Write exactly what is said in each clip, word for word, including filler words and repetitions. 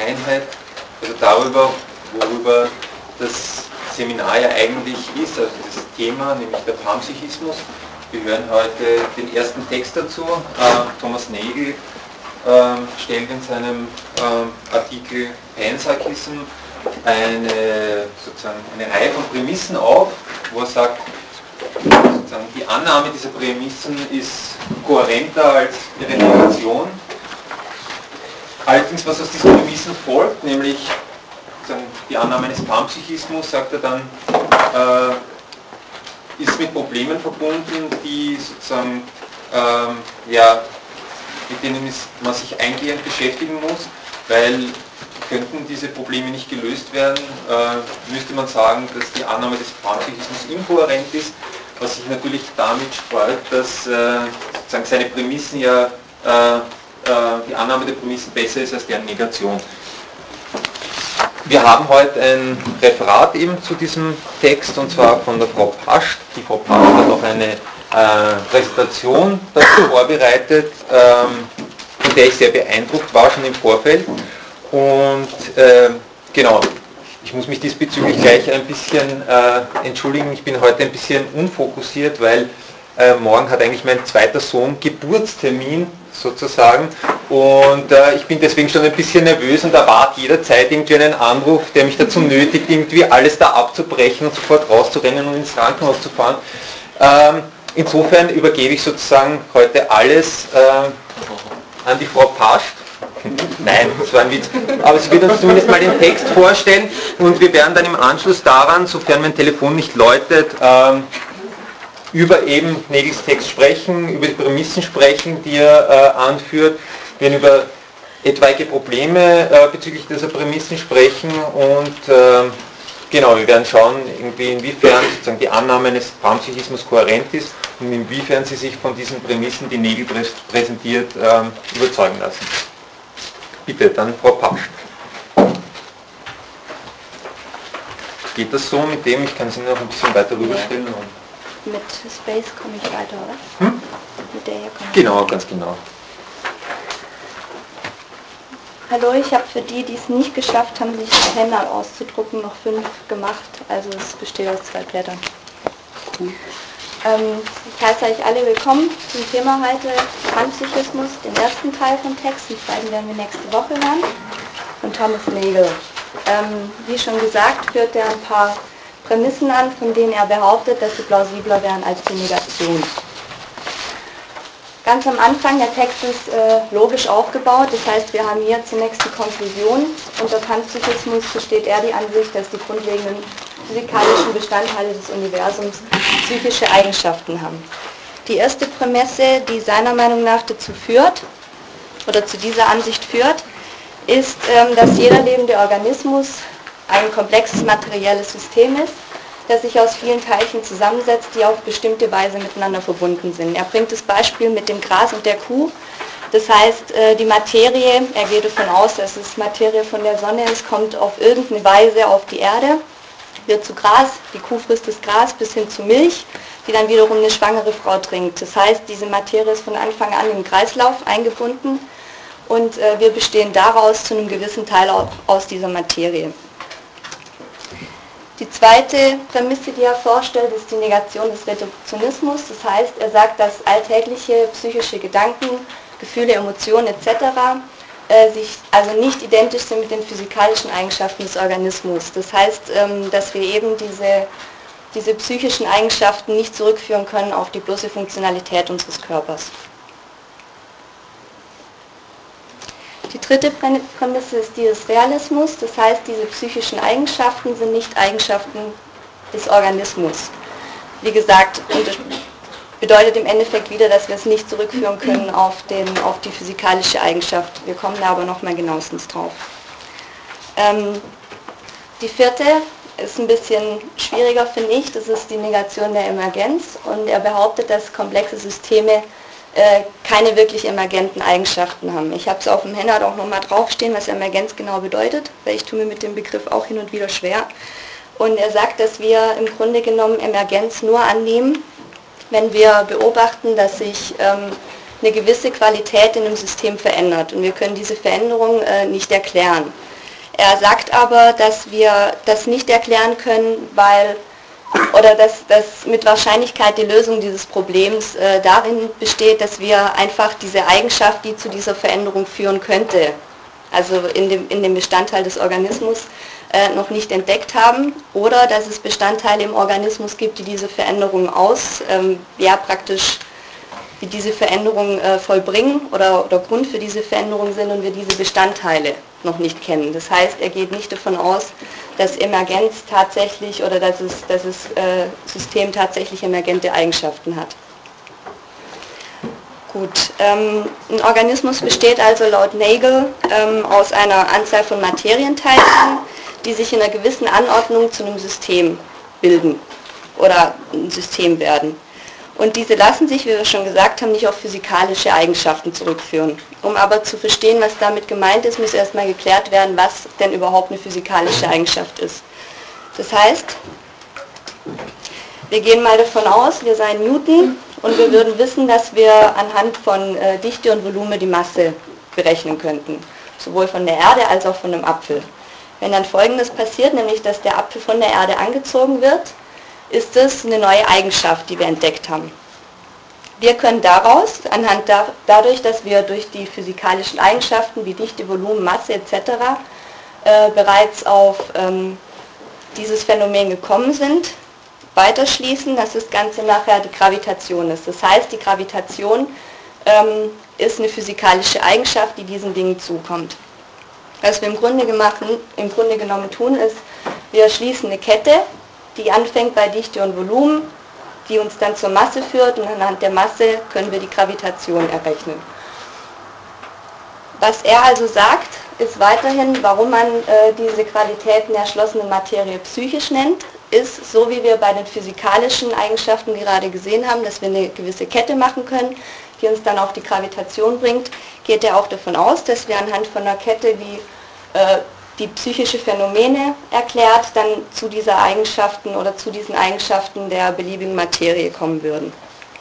Einheit, also darüber, worüber das Seminar ja eigentlich ist, also das Thema, nämlich der Panpsychismus. Wir hören heute den ersten Text dazu. Äh, Thomas Nagel äh, stellt in seinem äh, Artikel Panpsychism eine, sozusagen eine Reihe von Prämissen auf, wo er sagt, sozusagen die Annahme dieser Prämissen ist kohärenter als ihre Negation. Allerdings, was aus diesen Prämissen folgt, nämlich die Annahme eines Panpsychismus, sagt er dann, äh, ist mit Problemen verbunden, die sozusagen, ähm, ja, mit denen man sich eingehend beschäftigen muss, weil könnten diese Probleme nicht gelöst werden, äh, müsste man sagen, dass die Annahme des Panpsychismus inkohärent ist, was sich natürlich damit streut, dass äh, sozusagen seine Prämissen ja, äh, äh, die Annahme der Prämissen besser ist als deren Negation. Wir haben heute ein Referat eben zu diesem Text, und zwar von der Frau Pascht. Die Frau Pascht hat auch eine äh, Präsentation dazu vorbereitet, ähm, von der ich sehr beeindruckt war schon im Vorfeld. Und äh, genau, ich muss mich diesbezüglich gleich ein bisschen äh, entschuldigen, ich bin heute ein bisschen unfokussiert, weil äh, morgen hat eigentlich mein zweiter Sohn Geburtstermin sozusagen, und äh, ich bin deswegen schon ein bisschen nervös und erwarte jederzeit irgendwie einen Anruf, der mich dazu nötigt, irgendwie alles da abzubrechen und sofort rauszurennen und ins Krankenhaus zu fahren. Ähm, insofern übergebe ich sozusagen heute alles äh, an die Frau Pascht. Nein, das war ein Witz. Aber sie wird uns zumindest mal den Text vorstellen, und wir werden dann im Anschluss daran, sofern mein Telefon nicht läutet, ähm, über eben Nagels Text sprechen, über die Prämissen sprechen, die er äh, anführt. Wir werden über etwaige Probleme äh, bezüglich dieser Prämissen sprechen, und äh, genau, wir werden schauen, irgendwie inwiefern sozusagen die Annahme eines Panpsychismus kohärent ist und inwiefern sie sich von diesen Prämissen, die Nagel präsentiert, äh, überzeugen lassen. Bitte, dann Frau Pascht. Geht das so mit dem? Ich kann Sie noch ein bisschen weiter rüberstellen. Ja. Mit Space komme ich weiter, oder? Hm? Mit der hier komme ich Genau, weiter. ganz genau. Hallo, ich habe für die, die es nicht geschafft haben, sich das Handout auszudrucken, noch fünf gemacht. Also es besteht aus zwei Blättern. Cool. Ähm, ich heiße euch alle willkommen zum Thema heute Panpsychismus, den ersten Teil vom Text. Den zweiten werden wir nächste Woche hören. Von Thomas Nagel. Ähm, wie schon gesagt, führt er ein paar Prämissen an, von denen er behauptet, dass sie plausibler wären als die Negation. Ganz am Anfang, der Text ist äh, logisch aufgebaut, das heißt, wir haben hier zunächst die Konklusion. Unter Panpsychismus versteht er die Ansicht, dass die grundlegenden physikalischen Bestandteile des Universums psychische Eigenschaften haben. Die erste Prämisse, die seiner Meinung nach dazu führt, oder zu dieser Ansicht führt, ist, ähm, dass jeder lebende Organismus ein komplexes materielles System ist, das sich aus vielen Teilchen zusammensetzt, die auf bestimmte Weise miteinander verbunden sind. Er bringt das Beispiel mit dem Gras und der Kuh. Das heißt, die Materie, er geht davon aus, dass es Materie von der Sonne ist, kommt auf irgendeine Weise auf die Erde, wird zu Gras, die Kuh frisst das Gras bis hin zu Milch, die dann wiederum eine schwangere Frau trinkt. Das heißt, diese Materie ist von Anfang an im Kreislauf eingebunden, und wir bestehen daraus zu einem gewissen Teil aus dieser Materie. Die zweite Prämisse, die er vorstellt, ist die Negation des Reduktionismus. Das heißt, er sagt, dass alltägliche psychische Gedanken, Gefühle, Emotionen et cetera äh, sich also nicht identisch sind mit den physikalischen Eigenschaften des Organismus. Das heißt, ähm, dass wir eben diese, diese psychischen Eigenschaften nicht zurückführen können auf die bloße Funktionalität unseres Körpers. Die dritte Prämisse ist die des Realismus, das heißt, diese psychischen Eigenschaften sind nicht Eigenschaften des Organismus. Wie gesagt, bedeutet im Endeffekt wieder, dass wir es nicht zurückführen können auf, den, auf die physikalische Eigenschaft. Wir kommen da aber nochmal genauestens drauf. Ähm, die vierte ist ein bisschen schwieriger, finde ich, das ist die Negation der Emergenz, und er behauptet, dass komplexe Systeme keine wirklich emergenten Eigenschaften haben. Ich habe es auf dem Handout auch nochmal draufstehen, was Emergenz genau bedeutet, weil ich tue mir mit dem Begriff auch hin und wieder schwer. Und er sagt, dass wir im Grunde genommen Emergenz nur annehmen, wenn wir beobachten, dass sich ähm, eine gewisse Qualität in einem System verändert. Und wir können diese Veränderung äh, nicht erklären. Er sagt aber, dass wir das nicht erklären können, weil, oder dass, dass mit Wahrscheinlichkeit die Lösung dieses Problems äh, darin besteht, dass wir einfach diese Eigenschaft, die zu dieser Veränderung führen könnte, also in dem, in dem Bestandteil des Organismus, äh, noch nicht entdeckt haben, oder dass es Bestandteile im Organismus gibt, die diese Veränderung aus, ähm, ja praktisch, die diese Veränderung äh, vollbringen oder, oder Grund für diese Veränderung sind und wir diese Bestandteile noch nicht kennen. Das heißt, er geht nicht davon aus, dass Emergenz tatsächlich oder dass es, dass das äh, System tatsächlich emergente Eigenschaften hat. Gut, ähm, ein Organismus besteht also laut Nagel ähm, aus einer Anzahl von Materienteilchen, die sich in einer gewissen Anordnung zu einem System bilden oder ein System werden. Und diese lassen sich, wie wir schon gesagt haben, nicht auf physikalische Eigenschaften zurückführen. Um aber zu verstehen, was damit gemeint ist, muss erstmal geklärt werden, was denn überhaupt eine physikalische Eigenschaft ist. Das heißt, wir gehen mal davon aus, wir seien Newton und wir würden wissen, dass wir anhand von äh, Dichte und Volumen die Masse berechnen könnten. Sowohl von der Erde als auch von einem Apfel. Wenn dann Folgendes passiert, nämlich dass der Apfel von der Erde angezogen wird, ist es eine neue Eigenschaft, die wir entdeckt haben. Wir können daraus, anhand da, dadurch, dass wir durch die physikalischen Eigenschaften wie Dichte, Volumen, Masse et cetera äh, bereits auf ähm, dieses Phänomen gekommen sind, weiterschließen, dass das Ganze nachher die Gravitation ist. Das heißt, die Gravitation ähm, ist eine physikalische Eigenschaft, die diesen Dingen zukommt. Was wir im Grunde, gemacht, im Grunde genommen tun, ist, wir schließen eine Kette, die anfängt bei Dichte und Volumen, die uns dann zur Masse führt und anhand der Masse können wir die Gravitation errechnen. Was er also sagt, ist weiterhin, warum man äh, diese Qualitäten der erschlossenen Materie psychisch nennt, ist, so wie wir bei den physikalischen Eigenschaften gerade gesehen haben, dass wir eine gewisse Kette machen können, die uns dann auf die Gravitation bringt, geht er auch davon aus, dass wir anhand von einer Kette, die äh, die psychische Phänomene erklärt, dann zu dieser Eigenschaften oder zu diesen Eigenschaften der beliebigen Materie kommen würden.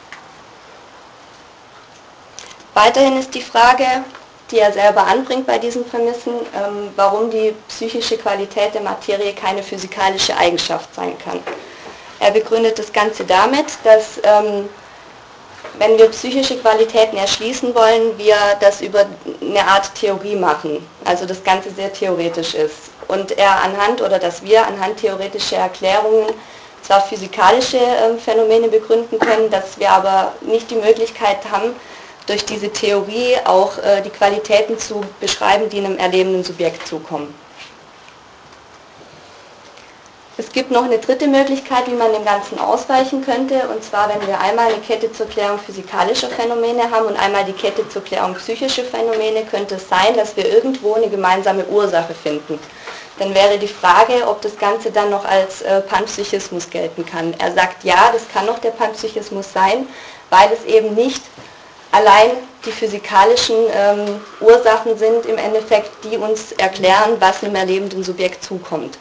Weiterhin ist die Frage, die er selber anbringt bei diesen Prämissen, ähm, warum die psychische Qualität der Materie keine physikalische Eigenschaft sein kann. Er begründet das Ganze damit, dass ähm, wenn wir psychische Qualitäten erschließen wollen, wir das über eine Art Theorie machen, also das Ganze sehr theoretisch ist. Und er anhand, oder dass wir anhand theoretischer Erklärungen zwar physikalische äh, Phänomene begründen können, dass wir aber nicht die Möglichkeit haben, durch diese Theorie auch äh, die Qualitäten zu beschreiben, die einem erlebenden Subjekt zukommen. Es gibt noch eine dritte Möglichkeit, wie man dem Ganzen ausweichen könnte, und zwar, wenn wir einmal eine Kette zur Klärung physikalischer Phänomene haben und einmal die Kette zur Klärung psychischer Phänomene, könnte es sein, dass wir irgendwo eine gemeinsame Ursache finden. Dann wäre die Frage, ob das Ganze dann noch als äh, Panpsychismus gelten kann. Er sagt, ja, das kann noch der Panpsychismus sein, weil es eben nicht allein die physikalischen ähm, Ursachen sind im Endeffekt, die uns erklären, was einem erlebenden Subjekt zukommt.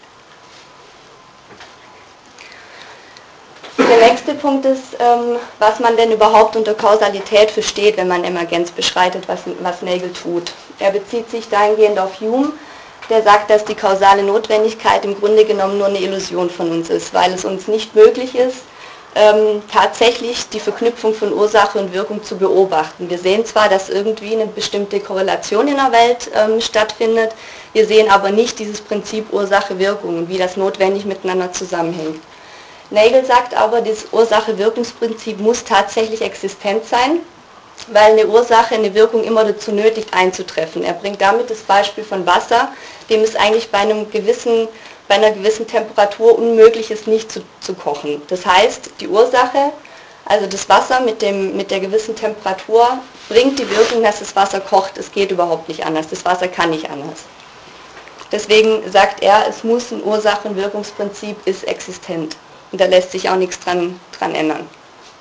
Der nächste Punkt ist, ähm, was man denn überhaupt unter Kausalität versteht, wenn man Emergenz beschreitet, was, was Nagel tut. Er bezieht sich dahingehend auf Hume, der sagt, dass die kausale Notwendigkeit im Grunde genommen nur eine Illusion von uns ist, weil es uns nicht möglich ist, ähm, tatsächlich die Verknüpfung von Ursache und Wirkung zu beobachten. Wir sehen zwar, dass irgendwie eine bestimmte Korrelation in der Welt ähm, stattfindet, wir sehen aber nicht dieses Prinzip Ursache-Wirkung und wie das notwendig miteinander zusammenhängt. Nagel sagt aber, das Ursache-Wirkungsprinzip muss tatsächlich existent sein, weil eine Ursache eine Wirkung immer dazu nötigt einzutreffen. Er bringt damit das Beispiel von Wasser, dem es eigentlich bei, einem gewissen, bei einer gewissen Temperatur unmöglich ist, nicht zu, zu kochen. Das heißt, die Ursache, also das Wasser mit, dem, mit der gewissen Temperatur, bringt die Wirkung, dass das Wasser kocht. Es geht überhaupt nicht anders. Das Wasser kann nicht anders. Deswegen sagt er, es muss ein Ursache- und Wirkungsprinzip ist existent. Und da lässt sich auch nichts dran, dran ändern.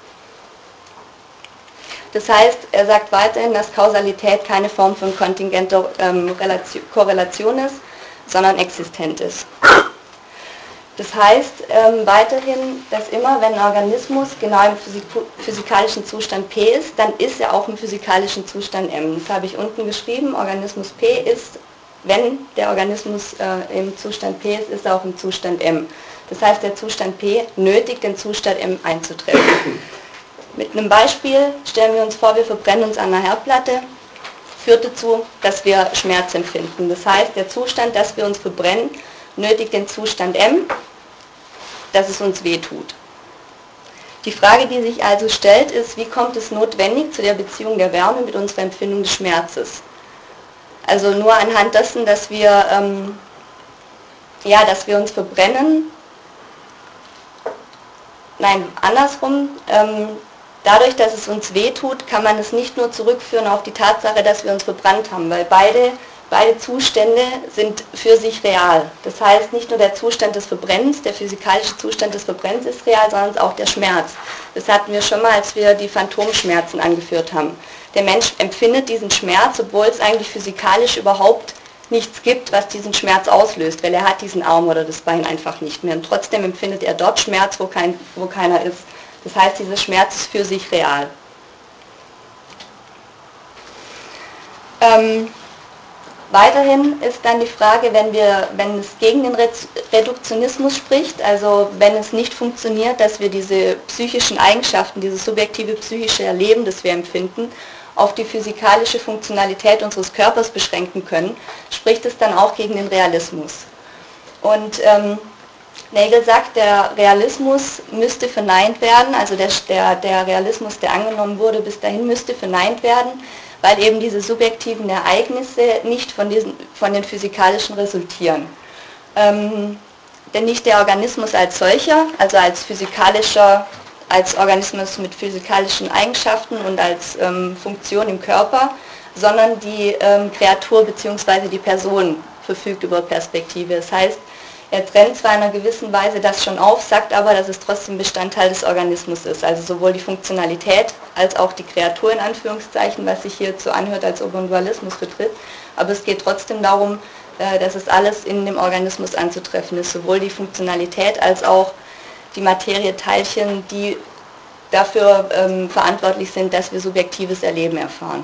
Das heißt, er sagt weiterhin, dass Kausalität keine Form von kontingenter ähm, Relation, Korrelation ist, sondern existent ist. Das heißt ähm, weiterhin, dass immer, wenn ein Organismus genau im Physik physikalischen Zustand P ist, dann ist er auch im physikalischen Zustand M. Das habe ich unten geschrieben, Organismus P ist wenn der Organismus äh, im Zustand P ist, ist er auch im Zustand M. Das heißt, der Zustand P nötigt den Zustand M einzutreffen. Mit einem Beispiel stellen wir uns vor, wir verbrennen uns an einer Herdplatte, führt dazu, dass wir Schmerz empfinden. Das heißt, der Zustand, dass wir uns verbrennen, nötigt den Zustand M, dass es uns wehtut. Die Frage, die sich also stellt, ist, wie kommt es notwendig zu der Beziehung der Wärme mit unserer Empfindung des Schmerzes? Also nur anhand dessen, dass wir, ähm, ja, dass wir uns verbrennen, nein, andersrum, ähm, dadurch, dass es uns wehtut, kann man es nicht nur zurückführen auf die Tatsache, dass wir uns verbrannt haben, weil beide, beide Zustände sind für sich real. Das heißt, nicht nur der Zustand des Verbrennens, der physikalische Zustand des Verbrennens ist real, sondern auch der Schmerz. Das hatten wir schon mal, als wir die Phantomschmerzen angeführt haben. Der Mensch empfindet diesen Schmerz, obwohl es eigentlich physikalisch überhaupt nichts gibt, was diesen Schmerz auslöst, weil er hat diesen Arm oder das Bein einfach nicht mehr. Und trotzdem empfindet er dort Schmerz, wo, kein, wo keiner ist. Das heißt, dieser Schmerz ist für sich real. Ähm, weiterhin ist dann die Frage, wenn, wir, wenn es gegen den Reduktionismus spricht, also wenn es nicht funktioniert, dass wir diese psychischen Eigenschaften, dieses subjektive psychische Erleben, das wir empfinden, auf die physikalische Funktionalität unseres Körpers beschränken können, spricht es dann auch gegen den Realismus. Und ähm, Nagel sagt, der Realismus müsste verneint werden, also der, der, der Realismus, der angenommen wurde, bis dahin müsste verneint werden, weil eben diese subjektiven Ereignisse nicht von, diesen, von den physikalischen resultieren. Ähm, denn nicht der Organismus als solcher, also als physikalischer, als Organismus mit physikalischen Eigenschaften und als ähm, Funktion im Körper, sondern die ähm, Kreatur bzw. die Person verfügt über Perspektive. Das heißt, er trennt zwar in einer gewissen Weise das schon auf, sagt aber, dass es trotzdem Bestandteil des Organismus ist. Also sowohl die Funktionalität als auch die Kreatur in Anführungszeichen, was sich hier so anhört, als ob ein Dualismus betritt. Aber es geht trotzdem darum, dass es alles in dem Organismus anzutreffen ist. Sowohl die Funktionalität als auch die Materieteilchen, die dafür ähm, verantwortlich sind, dass wir subjektives Erleben erfahren.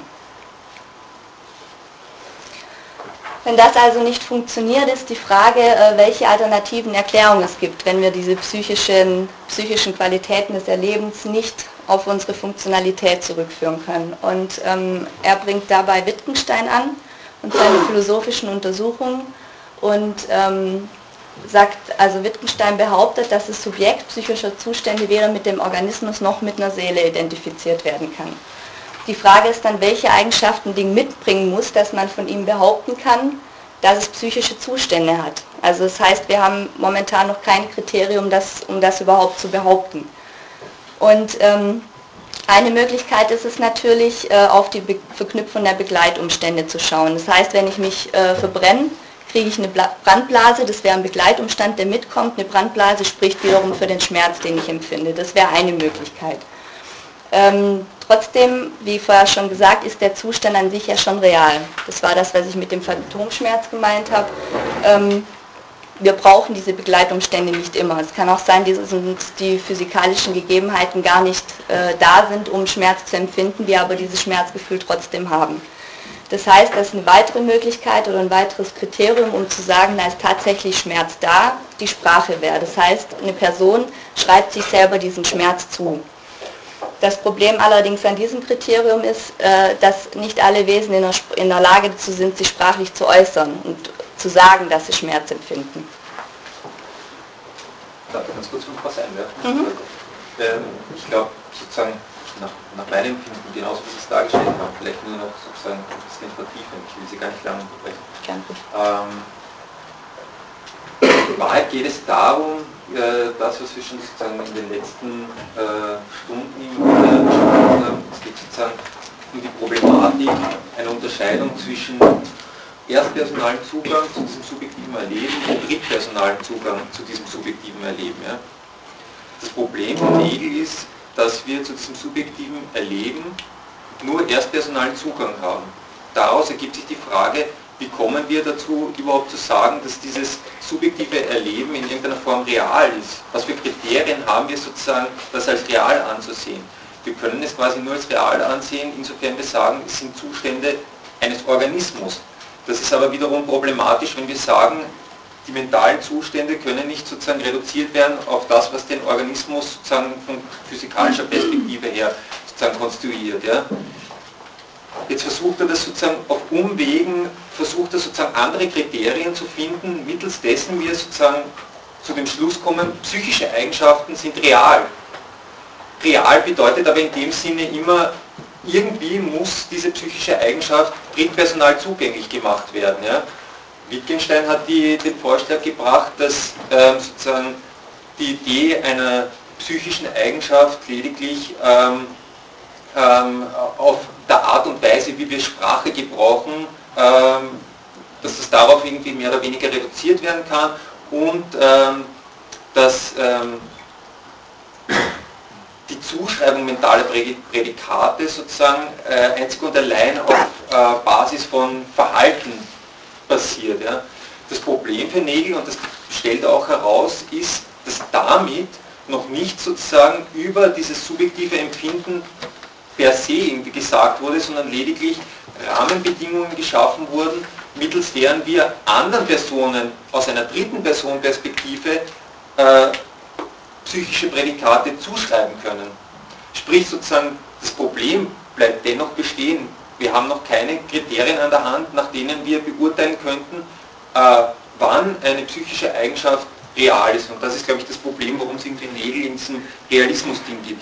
Wenn das also nicht funktioniert, ist die Frage, welche alternativen Erklärungen es gibt, wenn wir diese psychischen, psychischen Qualitäten des Erlebens nicht auf unsere Funktionalität zurückführen können. Und ähm, er bringt dabei Wittgenstein an und seine philosophischen Untersuchungen und ähm, sagt, also Wittgenstein behauptet, dass das Subjekt psychischer Zustände weder mit dem Organismus noch mit einer Seele identifiziert werden kann. Die Frage ist dann, welche Eigenschaften ein Ding mitbringen muss, dass man von ihm behaupten kann, dass es psychische Zustände hat. Also das heißt, wir haben momentan noch kein Kriterium, das, um das überhaupt zu behaupten. Und ähm, eine Möglichkeit ist es natürlich, äh, auf die Be- Verknüpfung der Begleitumstände zu schauen. Das heißt, wenn ich mich äh, verbrenne, kriege ich eine Bla- Brandblase, das wäre ein Begleitumstand, der mitkommt. Eine Brandblase spricht wiederum für den Schmerz, den ich empfinde. Das wäre eine Möglichkeit. Ähm, trotzdem, wie vorher schon gesagt, ist der Zustand an sich ja schon real. Das war das, was ich mit dem Phantomschmerz gemeint habe. Ähm, wir brauchen diese Begleitumstände nicht immer. Es kann auch sein, dass die physikalischen Gegebenheiten gar nicht äh, da sind, um Schmerz zu empfinden, wir aber dieses Schmerzgefühl trotzdem haben. Das heißt, das ist eine weitere Möglichkeit oder ein weiteres Kriterium, um zu sagen, da ist tatsächlich Schmerz da, die Sprache wäre. Das heißt, eine Person schreibt sich selber diesen Schmerz zu. Das Problem allerdings an diesem Kriterium ist, dass nicht alle Wesen in der Lage dazu sind, sich sprachlich zu äußern und zu sagen, dass sie Schmerz empfinden. Darf ich ganz kurz was einwerfen? Mhm. Ähm, ich glaube, sozusagen nach, nach meinem Empfinden, genauso wie Sie es dargestellt haben, vielleicht nur noch sozusagen ein bisschen vertiefen, ich will Sie gar nicht lange unterbrechen. Ähm, in Wahrheit geht es darum, das, was wir schon sozusagen in den letzten äh, Stunden besprochen haben, es geht sozusagen um die Problematik einer Unterscheidung zwischen erstpersonalen Zugang zu diesem subjektiven Erleben und drittpersonalen Zugang zu diesem subjektiven Erleben. Ja. Das Problem von Hegel ist, dass wir zu diesem subjektiven Erleben nur erstpersonalen Zugang haben. Daraus ergibt sich die Frage, wie kommen wir dazu, überhaupt zu sagen, dass dieses subjektive Erleben in irgendeiner Form real ist? Was für Kriterien haben wir sozusagen, das als real anzusehen? Wir können es quasi nur als real ansehen, insofern wir sagen, es sind Zustände eines Organismus. Das ist aber wiederum problematisch, wenn wir sagen, die mentalen Zustände können nicht sozusagen reduziert werden auf das, was den Organismus sozusagen von physikalischer Perspektive her sozusagen konstituiert. Ja. Jetzt versucht er das sozusagen auf Umwegen, versucht er sozusagen andere Kriterien zu finden, mittels dessen wir sozusagen zu dem Schluss kommen, psychische Eigenschaften sind real. Real bedeutet aber in dem Sinne immer, irgendwie muss diese psychische Eigenschaft drittpersonal zugänglich gemacht werden. Ja. Wittgenstein hat die, den Vorschlag gebracht, dass ähm, sozusagen die Idee einer psychischen Eigenschaft lediglich ähm, ähm, auf der Art und Weise, wie wir Sprache gebrauchen, ähm, dass das darauf irgendwie mehr oder weniger reduziert werden kann und ähm, dass ähm, die Zuschreibung mentaler Prädikate sozusagen äh, einzig und allein auf äh, Basis von Verhalten passiert. Ja. Das Problem für Nagel, und das stellt er auch heraus, ist, dass damit noch nicht sozusagen über dieses subjektive Empfinden per se irgendwie gesagt wurde, sondern lediglich Rahmenbedingungen geschaffen wurden, mittels deren wir anderen Personen aus einer dritten Person Perspektive äh, psychische Prädikate zuschreiben können. Sprich sozusagen, das Problem bleibt dennoch bestehen. Wir haben noch keine Kriterien an der Hand, nach denen wir beurteilen könnten, äh, wann eine psychische Eigenschaft real ist. Und das ist, glaube ich, das Problem, warum es irgendwie Nagel in diesem Realismus-Ding gibt.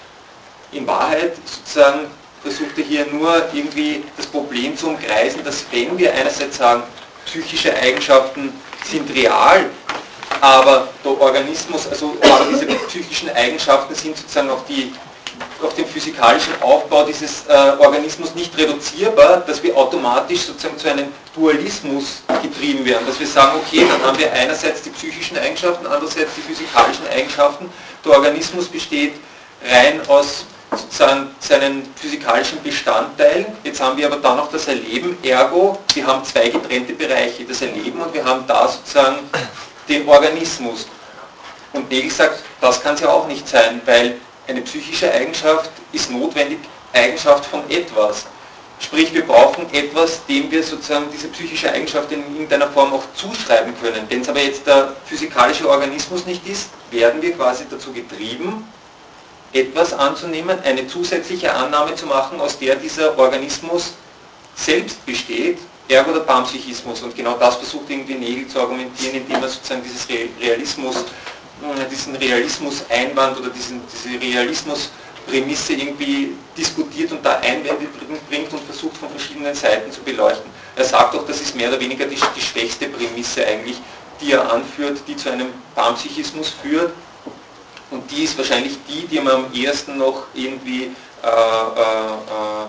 In Wahrheit sozusagen versucht er hier nur irgendwie das Problem zu umkreisen, dass wenn wir einerseits sagen, psychische Eigenschaften sind real, aber der Organismus, also aber diese psychischen Eigenschaften sind sozusagen auf, die, auf den physikalischen Aufbau dieses äh, Organismus nicht reduzierbar, dass wir automatisch sozusagen zu einem Dualismus getrieben werden. Dass wir sagen, okay, dann haben wir einerseits die psychischen Eigenschaften, andererseits die physikalischen Eigenschaften. Der Organismus besteht rein aus sozusagen seinen physikalischen Bestandteilen. Jetzt haben wir aber dann noch das Erleben, ergo, wir haben zwei getrennte Bereiche, das Erleben und wir haben da sozusagen den Organismus. Und Nagel sagt, das kann es ja auch nicht sein, weil eine psychische Eigenschaft ist notwendig Eigenschaft von etwas. Sprich, wir brauchen etwas, dem wir sozusagen diese psychische Eigenschaft in irgendeiner Form auch zuschreiben können. Wenn es aber jetzt der physikalische Organismus nicht ist, werden wir quasi dazu getrieben, etwas anzunehmen, eine zusätzliche Annahme zu machen, aus der dieser Organismus selbst besteht, ergo der Panpsychismus. Und genau das versucht irgendwie Nagel zu argumentieren, indem er sozusagen dieses Realismus, diesen Realismus-Einwand oder diesen, diese Realismus-Prämisse irgendwie diskutiert und da Einwände bringt und versucht von verschiedenen Seiten zu beleuchten. Er sagt auch, das ist mehr oder weniger die, die schwächste Prämisse eigentlich, die er anführt, die zu einem Panpsychismus führt. Und die ist wahrscheinlich die, die man am ehesten noch irgendwie, äh, äh,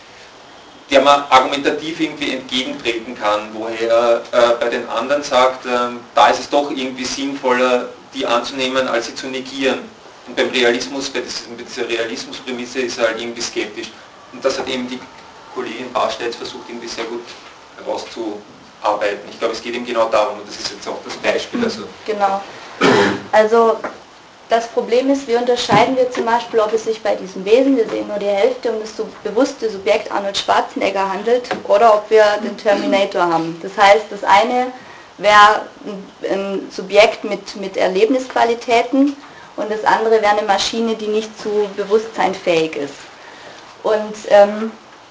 der man argumentativ irgendwie entgegentreten kann, woher er äh, bei den anderen sagt, äh, da ist es doch irgendwie sinnvoller, die anzunehmen, als sie zu negieren. Und beim Realismus, bei dieser Realismusprämisse ist er halt irgendwie skeptisch. Und das hat eben die Kollegin Barstedt versucht, irgendwie sehr gut herauszuarbeiten. Ich glaube, es geht ihm genau darum, und das ist jetzt auch das Beispiel. Also genau. Also das Problem ist, wie unterscheiden wir zum Beispiel, ob es sich bei diesem Wesen, wir sehen nur die Hälfte, um das bewusste Subjekt Arnold Schwarzenegger handelt, oder ob wir den Terminator haben. Das heißt, das eine wäre ein Subjekt mit, mit Erlebnisqualitäten und das andere wäre eine Maschine, die nicht zu Bewusstsein fähig ist. Und ähm,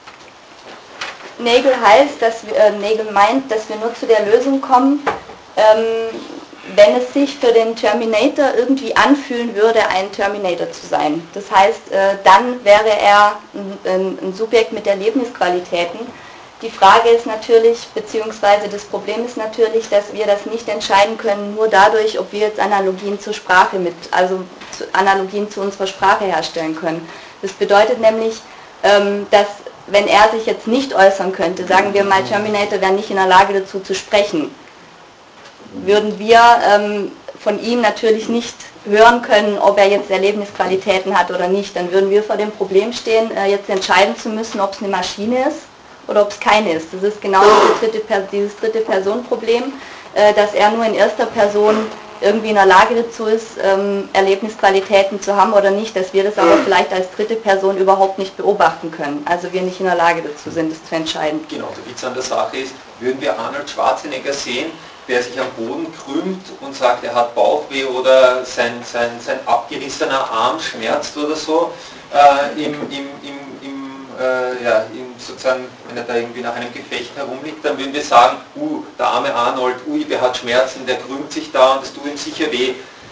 Nagel heißt, dass wir, äh, Nagel meint, dass wir nur zu der Lösung kommen, ähm, wenn es sich für den Terminator irgendwie anfühlen würde, ein Terminator zu sein. Das heißt, äh, dann wäre er ein, ein, ein Subjekt mit Erlebnisqualitäten. Die Frage ist natürlich, beziehungsweise das Problem ist natürlich, dass wir das nicht entscheiden können, nur dadurch, ob wir jetzt Analogien zur Sprache mit, also Analogien zu unserer Sprache herstellen können. Das bedeutet nämlich, ähm, dass wenn er sich jetzt nicht äußern könnte, sagen wir mal, Terminator wäre nicht in der Lage dazu zu sprechen, würden wir ähm, von ihm natürlich nicht hören können, ob er jetzt Erlebnisqualitäten hat oder nicht. Dann würden wir vor dem Problem stehen, äh, jetzt entscheiden zu müssen, ob es eine Maschine ist oder ob es keine ist. Das ist genau dieses dritte, dieses dritte Personenproblem, äh, dass er nur in erster Person irgendwie in der Lage dazu ist, ähm, Erlebnisqualitäten zu haben oder nicht, dass wir das aber vielleicht als dritte Person überhaupt nicht beobachten können. Also wir nicht in der Lage dazu sind, das zu entscheiden. Genau, der Witz an der Sache ist, würden wir Arnold Schwarzenegger sehen, der sich am Boden krümmt und sagt, er hat Bauchweh oder sein, sein, sein abgerissener Arm schmerzt oder so, äh, im, im, im, im, äh, ja, im, sozusagen, wenn er da irgendwie nach einem Gefecht herumliegt, dann würden wir sagen, uh, der arme Arnold, ui, der hat Schmerzen, der krümmt sich da und es tut ihm sicher weh.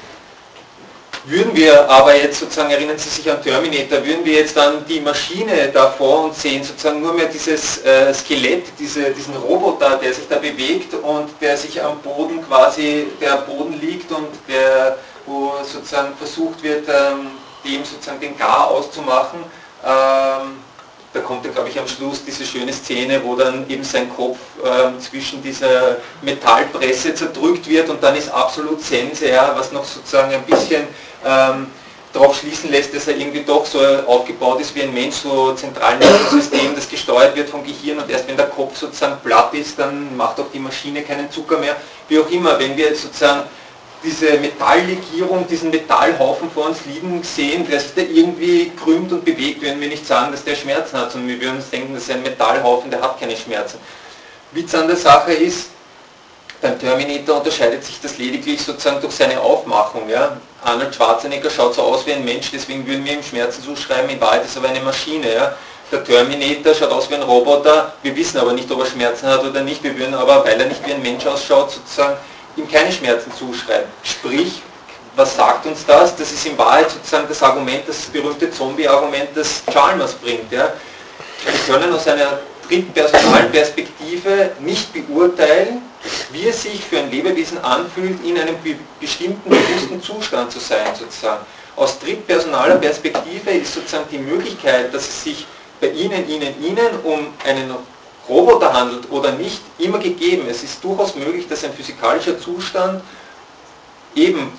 Würden wir aber jetzt sozusagen, erinnern Sie sich an Terminator, würden wir jetzt dann die Maschine da vor uns sehen, sozusagen nur mehr dieses äh, Skelett, diese, diesen Roboter, der sich da bewegt und der sich am Boden quasi, der am Boden liegt und der, wo sozusagen versucht wird, ähm, dem sozusagen den Gar auszumachen. Ähm, da kommt ja, glaube ich, am Schluss diese schöne Szene, wo dann eben sein Kopf ähm, zwischen dieser Metallpresse zerdrückt wird und dann ist absolut Sense, ja, was noch sozusagen ein bisschen ähm, darauf schließen lässt, dass er irgendwie doch so aufgebaut ist wie ein Mensch, so Zentralnervensystem, das gesteuert wird vom Gehirn und erst wenn der Kopf sozusagen platt ist, dann macht auch die Maschine keinen Zucker mehr. Wie auch immer, wenn wir jetzt sozusagen diese Metalllegierung, diesen Metallhaufen vor uns liegen sehen, der sich da irgendwie krümmt und bewegt, würden wir nicht sagen, dass der Schmerzen hat, sondern wir würden uns denken, das ist ein Metallhaufen, der hat keine Schmerzen. Witz an der Sache ist, beim Terminator unterscheidet sich das lediglich sozusagen durch seine Aufmachung. Ja? Arnold Schwarzenegger schaut so aus wie ein Mensch, deswegen würden wir ihm Schmerzen zuschreiben, in Wahrheit ist er aber eine Maschine. Ja? Der Terminator schaut aus wie ein Roboter, wir wissen aber nicht, ob er Schmerzen hat oder nicht, wir würden aber, weil er nicht wie ein Mensch ausschaut, sozusagen ihm keine Schmerzen zuschreiben. Sprich, was sagt uns das? Das ist in Wahrheit sozusagen das Argument, das berühmte Zombie-Argument, das Chalmers bringt. Ja? Wir können aus einer Drittpersonalperspektive nicht beurteilen, wie es sich für ein Lebewesen anfühlt, in einem be bestimmten bewussten Zustand zu sein, sozusagen. Aus drittpersonaler Perspektive ist sozusagen die Möglichkeit, dass es sich bei Ihnen, Ihnen, Ihnen um einen Roboter handelt oder nicht, immer gegeben. Es ist durchaus möglich, dass ein physikalischer Zustand eben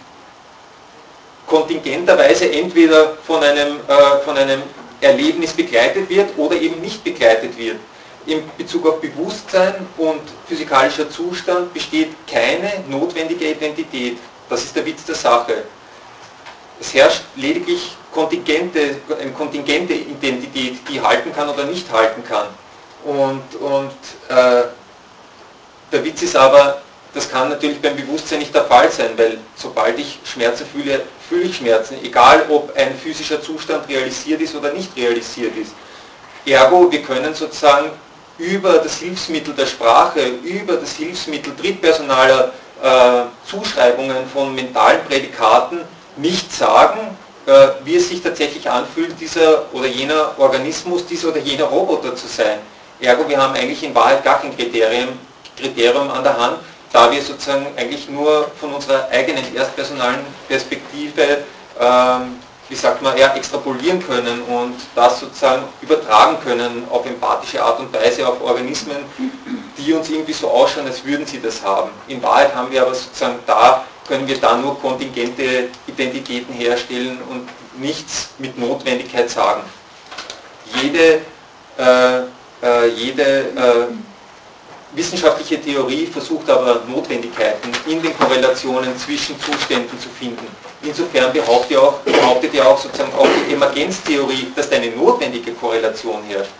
kontingenterweise entweder von einem, äh, von einem Erlebnis begleitet wird oder eben nicht begleitet wird. In Bezug auf Bewusstsein und physikalischer Zustand besteht keine notwendige Identität. Das ist der Witz der Sache. Es herrscht lediglich kontingente, eine kontingente Identität, die halten kann oder nicht halten kann. Und, und äh, der Witz ist aber, das kann natürlich beim Bewusstsein nicht der Fall sein, weil sobald ich Schmerzen fühle, fühle ich Schmerzen, egal ob ein physischer Zustand realisiert ist oder nicht realisiert ist. Ergo, wir können sozusagen über das Hilfsmittel der Sprache, über das Hilfsmittel drittpersonaler äh, Zuschreibungen von mentalen Prädikaten nicht sagen, äh, wie es sich tatsächlich anfühlt, dieser oder jener Organismus, dieser oder jener Roboter zu sein. Ergo, wir haben eigentlich in Wahrheit gar kein Kriterium, Kriterium an der Hand, da wir sozusagen eigentlich nur von unserer eigenen erstpersonalen Perspektive, ähm, wie sagt man, ja, extrapolieren können und das sozusagen übertragen können auf empathische Art und Weise auf Organismen, die uns irgendwie so ausschauen, als würden sie das haben. In Wahrheit haben wir aber sozusagen da, können wir da nur kontingente Identitäten herstellen und nichts mit Notwendigkeit sagen. Jede äh, Äh, jede äh, wissenschaftliche Theorie versucht aber Notwendigkeiten in den Korrelationen zwischen Zuständen zu finden. Insofern behauptet ja auch, behauptet ja auch sozusagen auch die Emergenztheorie, dass da eine notwendige Korrelation herrscht.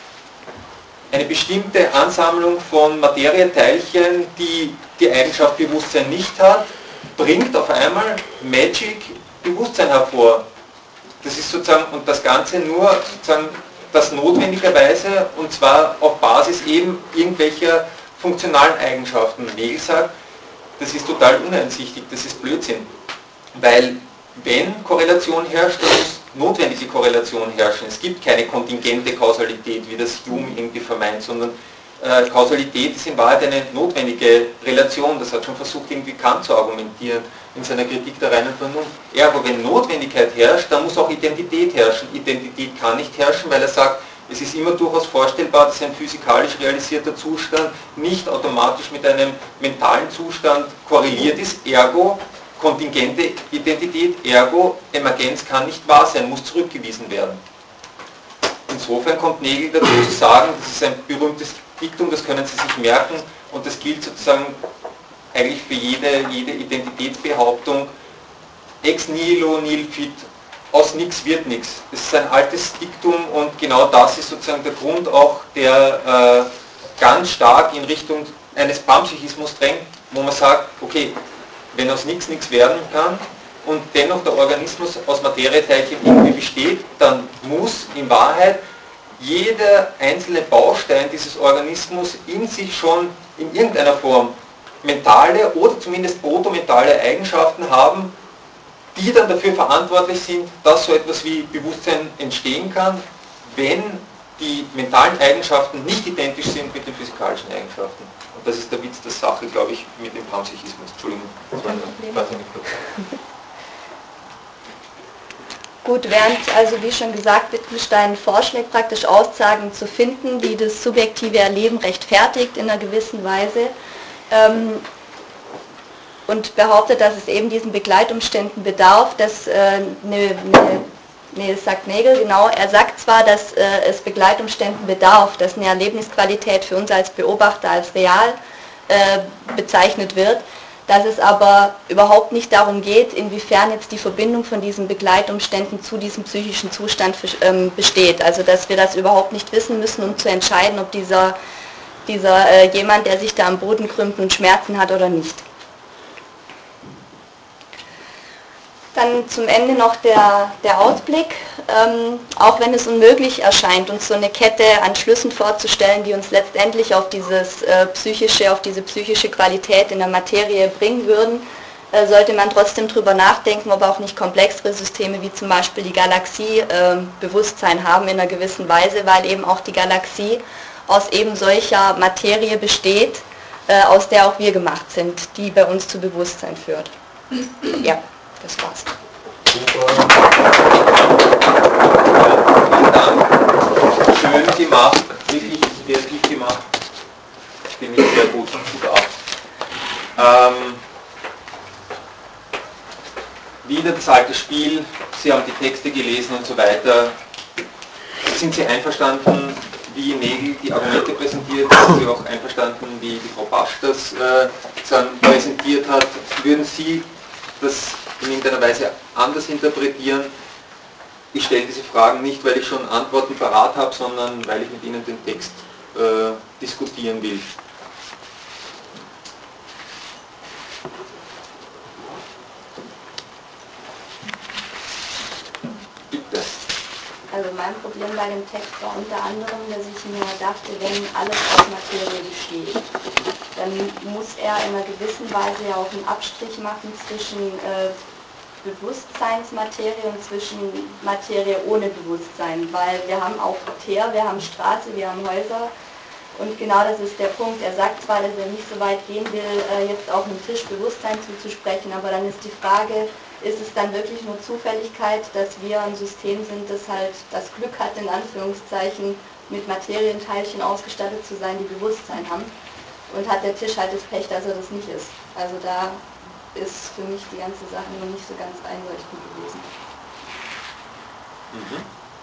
Eine bestimmte Ansammlung von Materieteilchen, die die Eigenschaft Bewusstsein nicht hat, bringt auf einmal Magic Bewusstsein hervor. Das ist sozusagen, und das Ganze nur sozusagen das notwendigerweise, und zwar auf Basis eben irgendwelcher funktionalen Eigenschaften. Hegel sagt, das ist total uneinsichtig, das ist Blödsinn. Weil wenn Korrelation herrscht, dann muss notwendige Korrelation herrschen. Es gibt keine kontingente Kausalität, wie das Hume irgendwie vermeint, sondern äh, Kausalität ist in Wahrheit eine notwendige Relation. Das hat schon versucht, irgendwie Kant zu argumentieren in seiner Kritik der reinen Vernunft. Ergo, wenn Notwendigkeit herrscht, dann muss auch Identität herrschen. Identität kann nicht herrschen, weil er sagt, es ist immer durchaus vorstellbar, dass ein physikalisch realisierter Zustand nicht automatisch mit einem mentalen Zustand korreliert ist. Ergo, kontingente Identität, ergo, Emergenz kann nicht wahr sein, muss zurückgewiesen werden. Insofern kommt Hegel dazu zu sagen, das ist ein berühmtes Diktum, das können Sie sich merken, und das gilt sozusagen eigentlich für jede, jede Identitätsbehauptung ex nihilo nihil fit, aus nichts wird nichts. Das ist ein altes Diktum und genau das ist sozusagen der Grund auch, der äh, ganz stark in Richtung eines Panpsychismus drängt, wo man sagt, okay, wenn aus nichts nichts werden kann und dennoch der Organismus aus Materieteilchen irgendwie besteht, dann muss in Wahrheit jeder einzelne Baustein dieses Organismus in sich schon in irgendeiner Form mentale oder zumindest protomentale Eigenschaften haben, die dann dafür verantwortlich sind, dass so etwas wie Bewusstsein entstehen kann, wenn die mentalen Eigenschaften nicht identisch sind mit den physikalischen Eigenschaften. Und das ist der Witz der Sache, glaube ich, mit dem Panpsychismus. Entschuldigung. Das war eine Gut, während also wie schon gesagt Wittgenstein vorschlägt, praktisch Aussagen zu finden, die das subjektive Erleben rechtfertigt in einer gewissen Weise ähm, und behauptet, dass es eben diesen Begleitumständen bedarf, dass äh, ne, ne, ne, sagt Nagel, genau, er sagt zwar, dass äh, es Begleitumständen bedarf, dass eine Erlebnisqualität für uns als Beobachter als real äh, bezeichnet wird, dass es aber überhaupt nicht darum geht, inwiefern jetzt die Verbindung von diesen Begleitumständen zu diesem psychischen Zustand ähm, besteht. Also dass wir das überhaupt nicht wissen müssen, um zu entscheiden, ob dieser, dieser äh, jemand, der sich da am Boden krümmt und Schmerzen hat oder nicht. Dann zum Ende noch der, der Ausblick. Ähm, auch wenn es unmöglich erscheint, uns so eine Kette an Schlüssen vorzustellen, die uns letztendlich auf dieses äh, psychische, auf diese psychische Qualität in der Materie bringen würden, äh, sollte man trotzdem darüber nachdenken, ob auch nicht komplexere Systeme wie zum Beispiel die Galaxie äh, Bewusstsein haben in einer gewissen Weise, weil eben auch die Galaxie aus eben solcher Materie besteht, äh, aus der auch wir gemacht sind, die bei uns zu Bewusstsein führt. Ja. Das war's. Super. Ja, vielen Dank. Schön gemacht, wirklich kreativ gemacht. Finde ich sehr gut, gut ab. Ähm, wieder das alte Spiel, Sie haben die Texte gelesen und so weiter. Sind Sie einverstanden, wie Nagel die Argumente präsentiert? Sind Sie auch einverstanden, wie die Frau Basch das äh, präsentiert hat? Würden Sie das in irgendeiner Weise anders interpretieren? Ich stelle diese Fragen nicht, weil ich schon Antworten parat habe, sondern weil ich mit Ihnen den Text äh, diskutieren will. Bitte. Also mein Problem bei dem Text war unter anderem, dass ich mir dachte, wenn alles aus Materie besteht, dann muss er in einer gewissen Weise ja auch einen Abstrich machen zwischen äh, Bewusstseinsmaterie und zwischen Materie ohne Bewusstsein, weil wir haben auch Verkehr, wir haben Straße, wir haben Häuser und genau das ist der Punkt. Er sagt zwar, dass er nicht so weit gehen will, äh, jetzt auf einem Tisch Bewusstsein zuzusprechen, aber dann ist die Frage, ist es dann wirklich nur Zufälligkeit, dass wir ein System sind, das halt das Glück hat, in Anführungszeichen mit Materienteilchen ausgestattet zu sein, die Bewusstsein haben? Und hat der Tisch halt das Pech, dass er das nicht ist. Also da ist für mich die ganze Sache noch nicht so ganz einleuchtend gewesen. Mhm.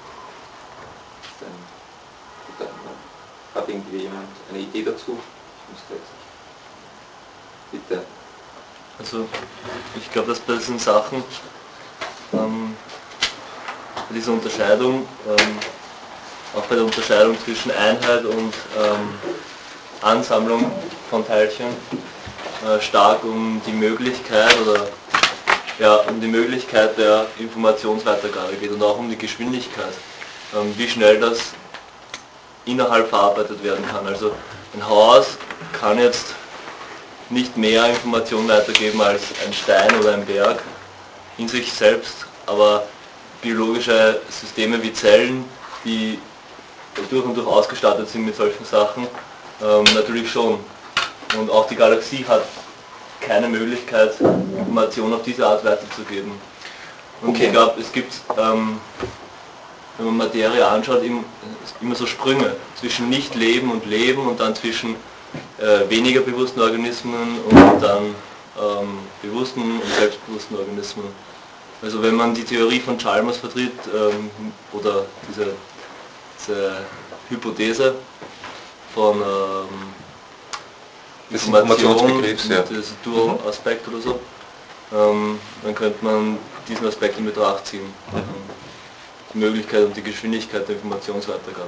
Dann, dann hat irgendwie jemand eine Idee dazu? Ich muss jetzt. Bitte. Also ich glaube, dass bei diesen Sachen, ähm, bei dieser Unterscheidung, ähm, auch bei der Unterscheidung zwischen Einheit und ähm, Ansammlung von Teilchen äh, stark um die Möglichkeit oder ja, um die Möglichkeit der Informationsweitergabe geht und auch um die Geschwindigkeit, ähm, wie schnell das innerhalb verarbeitet werden kann. Also ein Haus kann jetzt nicht mehr Information weitergeben als ein Stein oder ein Berg in sich selbst, aber biologische Systeme wie Zellen, die durch und durch ausgestattet sind mit solchen Sachen, ähm, natürlich schon. Und auch die Galaxie hat keine Möglichkeit, Informationen auf diese Art weiterzugeben. Und okay. Ich glaube, es gibt, ähm, wenn man Materie anschaut, immer so Sprünge zwischen Nicht-Leben und Leben und dann zwischen äh, weniger bewussten Organismen und dann ähm, bewussten und selbstbewussten Organismen. Also wenn man die Theorie von Chalmers vertritt ähm, oder diese, diese Hypothese von, ähm, des Information, Informationsbegriffs, ja. Das Duo-Aspekt oder so, ähm, dann könnte man diesen Aspekt in Betracht ziehen. Mhm. Die Möglichkeit und die Geschwindigkeit der Informationsweitergabe.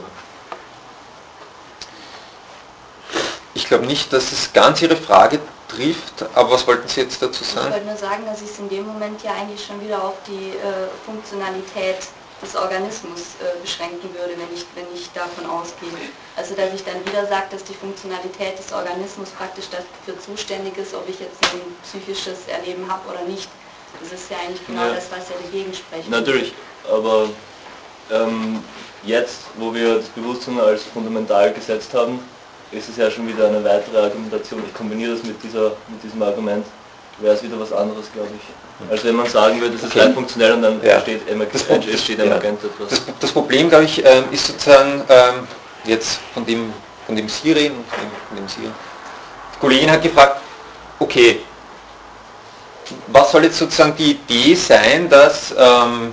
Ich glaube nicht, dass es ganz Ihre Frage trifft, aber was wollten Sie jetzt dazu sagen? Ich wollte nur sagen, dass ich es in dem Moment ja eigentlich schon wieder auf die äh, Funktionalität des Organismus äh, beschränken würde, wenn ich, wenn ich davon ausgehe. Also dass ich dann wieder sage, dass die Funktionalität des Organismus praktisch dafür zuständig ist, ob ich jetzt ein psychisches Erleben habe oder nicht. Das ist ja eigentlich genau ja. das, was ja dagegen spricht. Natürlich, aber ähm, jetzt, wo wir das Bewusstsein als fundamental gesetzt haben, ist es ja schon wieder eine weitere Argumentation. Ich kombiniere das mit, dieser, mit diesem Argument, wäre es wieder was anderes, glaube ich. Als wenn man sagen würde, das ist rein funktionell und dann ja. steht emergent, das, steht ja. emergent etwas. Das, das Problem, glaube ich, ist sozusagen, ähm, jetzt von dem, von dem Sie reden, von dem, von dem Sie, die Kollegin hat gefragt, okay, was soll jetzt sozusagen die Idee sein, dass, ähm,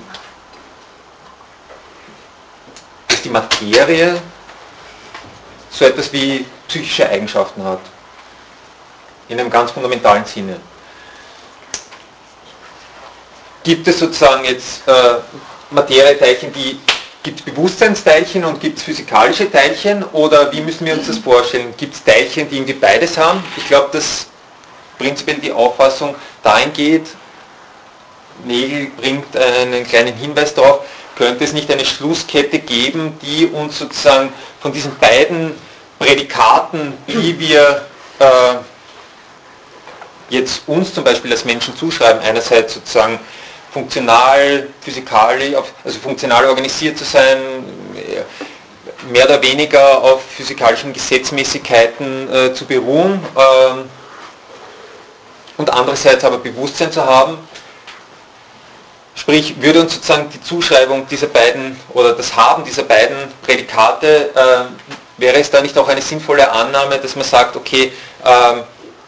dass die Materie so etwas wie psychische Eigenschaften hat, in einem ganz fundamentalen Sinne. Gibt es sozusagen jetzt äh, Materieteilchen, die gibt es Bewusstseinsteilchen und gibt es physikalische Teilchen, oder wie müssen wir uns das vorstellen? Gibt es Teilchen, die irgendwie beides haben? Ich glaube, dass prinzipiell die Auffassung dahin geht, Nägel bringt einen kleinen Hinweis darauf, könnte es nicht eine Schlusskette geben, die uns sozusagen von diesen beiden Prädikaten, die wir äh, jetzt uns zum Beispiel als Menschen zuschreiben, einerseits sozusagen funktional, physikalisch, also funktional organisiert zu sein, mehr oder weniger auf physikalischen Gesetzmäßigkeiten äh, zu beruhen äh, und andererseits aber Bewusstsein zu haben. Sprich, würde uns sozusagen die Zuschreibung dieser beiden oder das Haben dieser beiden Prädikate, äh, wäre es da nicht auch eine sinnvolle Annahme, dass man sagt, okay, äh,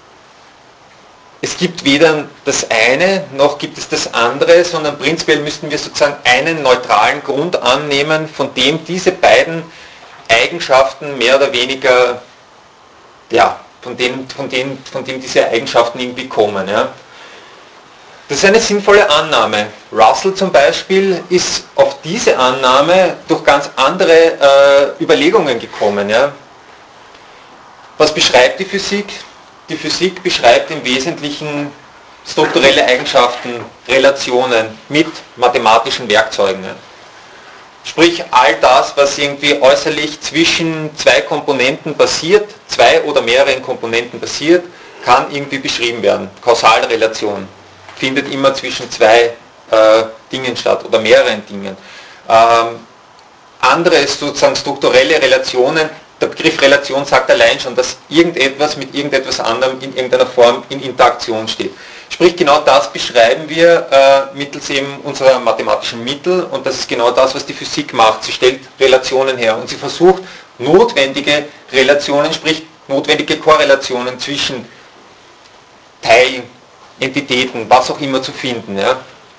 es gibt weder das eine noch gibt es das andere, sondern prinzipiell müssten wir sozusagen einen neutralen Grund annehmen, von dem diese beiden Eigenschaften mehr oder weniger, ja, von dem, von dem, von dem diese Eigenschaften irgendwie kommen. Ja. Das ist eine sinnvolle Annahme. Russell zum Beispiel ist auf diese Annahme durch ganz andere äh, Überlegungen gekommen. Ja. Was beschreibt die Physik? Die Physik beschreibt im Wesentlichen strukturelle Eigenschaften, Relationen mit mathematischen Werkzeugen. Ja. Sprich, all das, was irgendwie äußerlich zwischen zwei Komponenten passiert, zwei oder mehreren Komponenten passiert, kann irgendwie beschrieben werden. Kausalrelation findet immer zwischen zwei äh, Dingen statt oder mehreren Dingen. Ähm, andere sozusagen strukturelle Relationen, der Begriff Relation sagt allein schon, dass irgendetwas mit irgendetwas anderem in irgendeiner Form in Interaktion steht. Sprich, genau das beschreiben wir äh, mittels eben unserer mathematischen Mittel, und das ist genau das, was die Physik macht. Sie stellt Relationen her und sie versucht notwendige Relationen, sprich notwendige Korrelationen zwischen Teilen, Entitäten, was auch immer zu finden. Ja.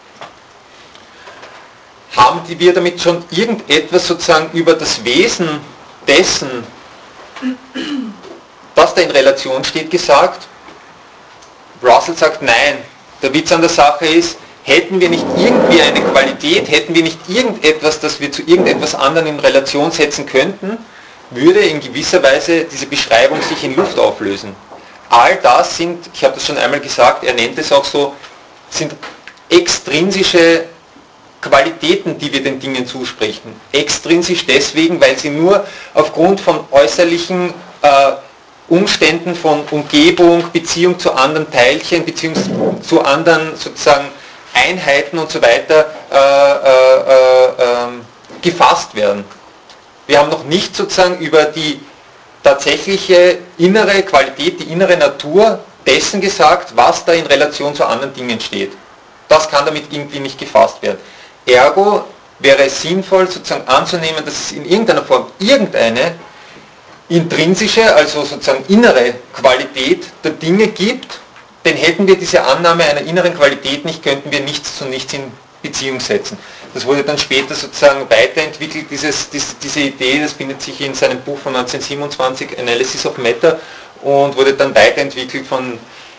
Haben die wir damit schon irgendetwas sozusagen über das Wesen dessen, was da in Relation steht, gesagt? Russell sagt nein. Der Witz an der Sache ist, hätten wir nicht irgendwie eine Qualität, hätten wir nicht irgendetwas, das wir zu irgendetwas anderem in Relation setzen könnten, würde in gewisser Weise diese Beschreibung sich in Luft auflösen. All das sind, ich habe das schon einmal gesagt, er nennt es auch so, sind extrinsische Qualitäten, die wir den Dingen zusprechen. Extrinsisch deswegen, weil sie nur aufgrund von äußerlichen äh, Umständen von Umgebung, Beziehung zu anderen Teilchen, Beziehung zu anderen sozusagen Einheiten und so weiter äh, äh, äh, gefasst werden. Wir haben noch nicht sozusagen über die tatsächliche innere Qualität, die innere Natur dessen gesagt, was da in Relation zu anderen Dingen steht. Das kann damit irgendwie nicht gefasst werden. Ergo wäre es sinnvoll sozusagen anzunehmen, dass es in irgendeiner Form irgendeine intrinsische, also sozusagen innere Qualität der Dinge gibt, denn hätten wir diese Annahme einer inneren Qualität nicht, könnten wir nichts zu nichts in Beziehung setzen. Das wurde dann später sozusagen weiterentwickelt, dieses, diese, diese Idee, das findet sich in seinem Buch von neunzehnhundertsiebenundzwanzig, Analysis of Matter, und wurde dann weiterentwickelt von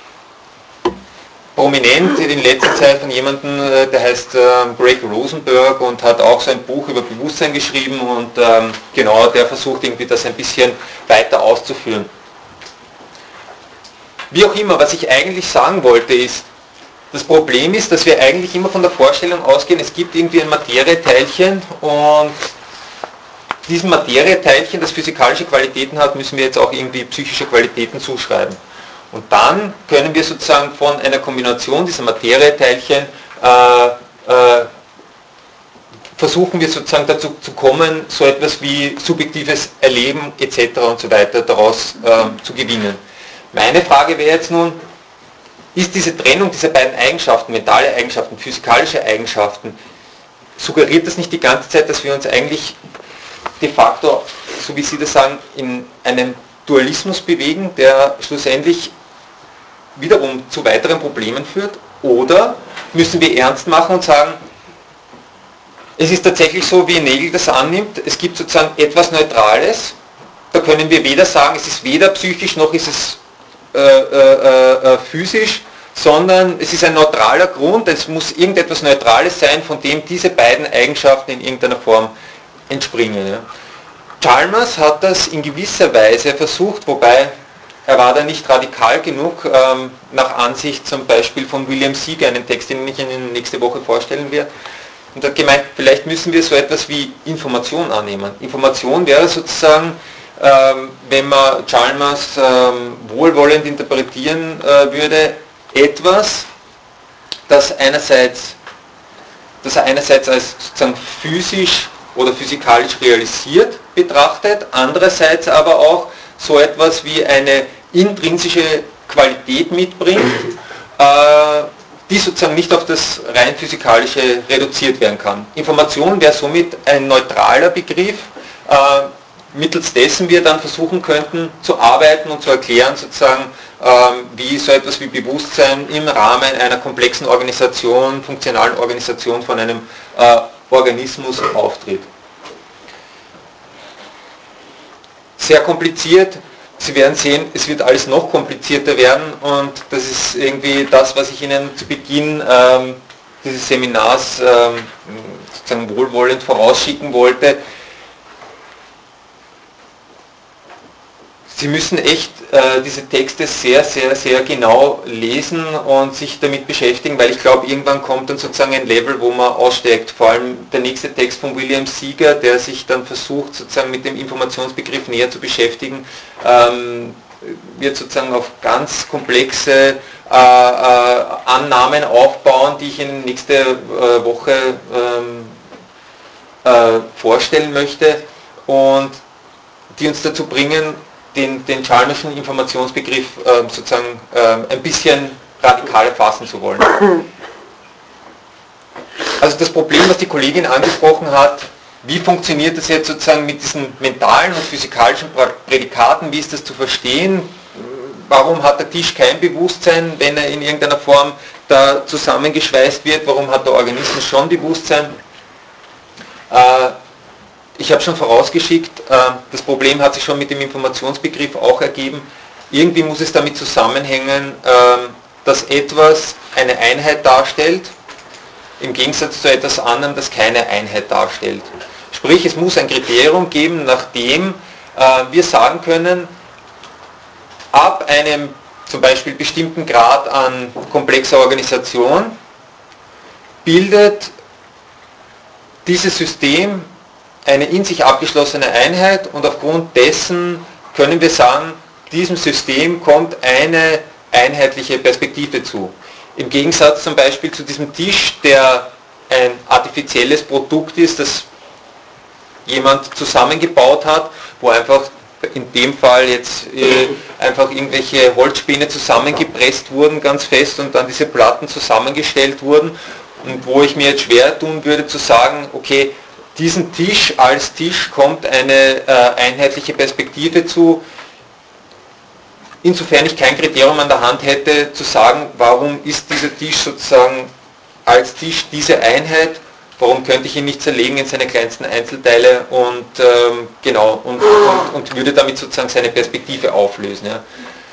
prominent in letzter Zeit von jemandem, der heißt Greg Rosenberg und hat auch so ein Buch über Bewusstsein geschrieben und ähm, genau, der versucht irgendwie das ein bisschen weiter auszuführen. Wie auch immer, was ich eigentlich sagen wollte ist, das Problem ist, dass wir eigentlich immer von der Vorstellung ausgehen, es gibt irgendwie ein Materieteilchen und diesem Materieteilchen, das physikalische Qualitäten hat, müssen wir jetzt auch irgendwie psychische Qualitäten zuschreiben. Und dann können wir sozusagen von einer Kombination dieser Materieteilchen äh, äh, versuchen wir sozusagen dazu zu kommen, so etwas wie subjektives Erleben et cetera und so weiter daraus äh, zu gewinnen. Meine Frage wäre jetzt nun, ist diese Trennung dieser beiden Eigenschaften, mentale Eigenschaften, physikalische Eigenschaften, suggeriert das nicht die ganze Zeit, dass wir uns eigentlich de facto, so wie Sie das sagen, in einem Dualismus bewegen, der schlussendlich wiederum zu weiteren Problemen führt? Oder müssen wir ernst machen und sagen, es ist tatsächlich so, wie Nagel das annimmt, es gibt sozusagen etwas Neutrales, da können wir weder sagen, es ist weder psychisch noch ist es äh, äh, äh, physisch, sondern es ist ein neutraler Grund, es muss irgendetwas Neutrales sein, von dem diese beiden Eigenschaften in irgendeiner Form entspringen. Ja. Chalmers hat das in gewisser Weise versucht, wobei er war da nicht radikal genug, ähm, nach Ansicht zum Beispiel von William Seeger, einen Text, den ich Ihnen nächste Woche vorstellen werde, und hat gemeint, vielleicht müssen wir so etwas wie Information annehmen. Information wäre sozusagen, ähm, wenn man Chalmers ähm, wohlwollend interpretieren äh, würde, etwas, das einerseits, das er einerseits als sozusagen physisch oder physikalisch realisiert betrachtet, andererseits aber auch so etwas wie eine intrinsische Qualität mitbringt, äh, die sozusagen nicht auf das rein physikalische reduziert werden kann. Information wäre somit ein neutraler Begriff, äh, mittels dessen wir dann versuchen könnten zu arbeiten und zu erklären sozusagen, äh, wie so etwas wie Bewusstsein im Rahmen einer komplexen Organisation, funktionalen Organisation von einem äh, Organismus auftritt. Sehr kompliziert. Sie werden sehen, es wird alles noch komplizierter werden und das ist irgendwie das, was ich Ihnen zu Beginn ähm, dieses Seminars ähm, sozusagen wohlwollend vorausschicken wollte. Sie müssen echt äh, diese Texte sehr, sehr, sehr genau lesen und sich damit beschäftigen, weil ich glaube, irgendwann kommt dann sozusagen ein Level, wo man aussteigt. Vor allem der nächste Text von William Seeger, der sich dann versucht, sozusagen mit dem Informationsbegriff näher zu beschäftigen, ähm, wird sozusagen auf ganz komplexe äh, äh, Annahmen aufbauen, die ich Ihnen nächste äh, Woche ähm, äh, vorstellen möchte und die uns dazu bringen, den, den Chalmerschen Informationsbegriff äh, sozusagen äh, ein bisschen radikaler fassen zu wollen. Also das Problem, was die Kollegin angesprochen hat, wie funktioniert das jetzt sozusagen mit diesen mentalen und physikalischen Prädikaten, wie ist das zu verstehen? Warum hat der Tisch kein Bewusstsein, wenn er in irgendeiner Form da zusammengeschweißt wird? Warum hat der Organismus schon Bewusstsein? Äh, Ich habe schon vorausgeschickt, das Problem hat sich schon mit dem Informationsbegriff auch ergeben. Irgendwie muss es damit zusammenhängen, dass etwas eine Einheit darstellt, im Gegensatz zu etwas anderem, das keine Einheit darstellt. Sprich, es muss ein Kriterium geben, nach dem wir sagen können, ab einem zum Beispiel bestimmten Grad an komplexer Organisation bildet dieses System eine in sich abgeschlossene Einheit und aufgrund dessen können wir sagen, diesem System kommt eine einheitliche Perspektive zu. Im Gegensatz zum Beispiel zu diesem Tisch, der ein artifizielles Produkt ist, das jemand zusammengebaut hat, wo einfach in dem Fall jetzt äh, einfach irgendwelche Holzspäne zusammengepresst wurden, ganz fest, und dann diese Platten zusammengestellt wurden, und wo ich mir jetzt schwer tun würde zu sagen, okay, diesem Tisch als Tisch kommt eine äh, einheitliche Perspektive zu, insofern ich kein Kriterium an der Hand hätte, zu sagen, warum ist dieser Tisch sozusagen als Tisch diese Einheit warum könnte ich ihn nicht zerlegen in seine kleinsten Einzelteile und ähm, genau und, und, und würde damit sozusagen seine Perspektive auflösen. Ja.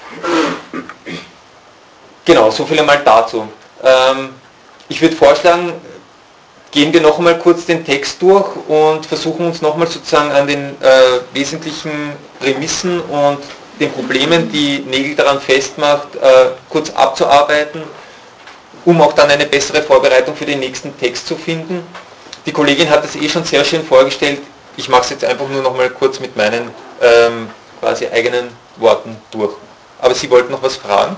Genau, so viel einmal dazu. Ähm, ich würde vorschlagen, gehen wir noch einmal kurz den Text durch und versuchen uns nochmal sozusagen an den äh, wesentlichen Prämissen und den Problemen, die Nägel daran festmacht, äh, kurz abzuarbeiten, um auch dann eine bessere Vorbereitung für den nächsten Text zu finden. Die Kollegin hat es eh schon sehr schön vorgestellt. Ich mache es jetzt einfach nur noch mal kurz mit meinen ähm, quasi eigenen Worten durch. Aber Sie wollten noch was fragen?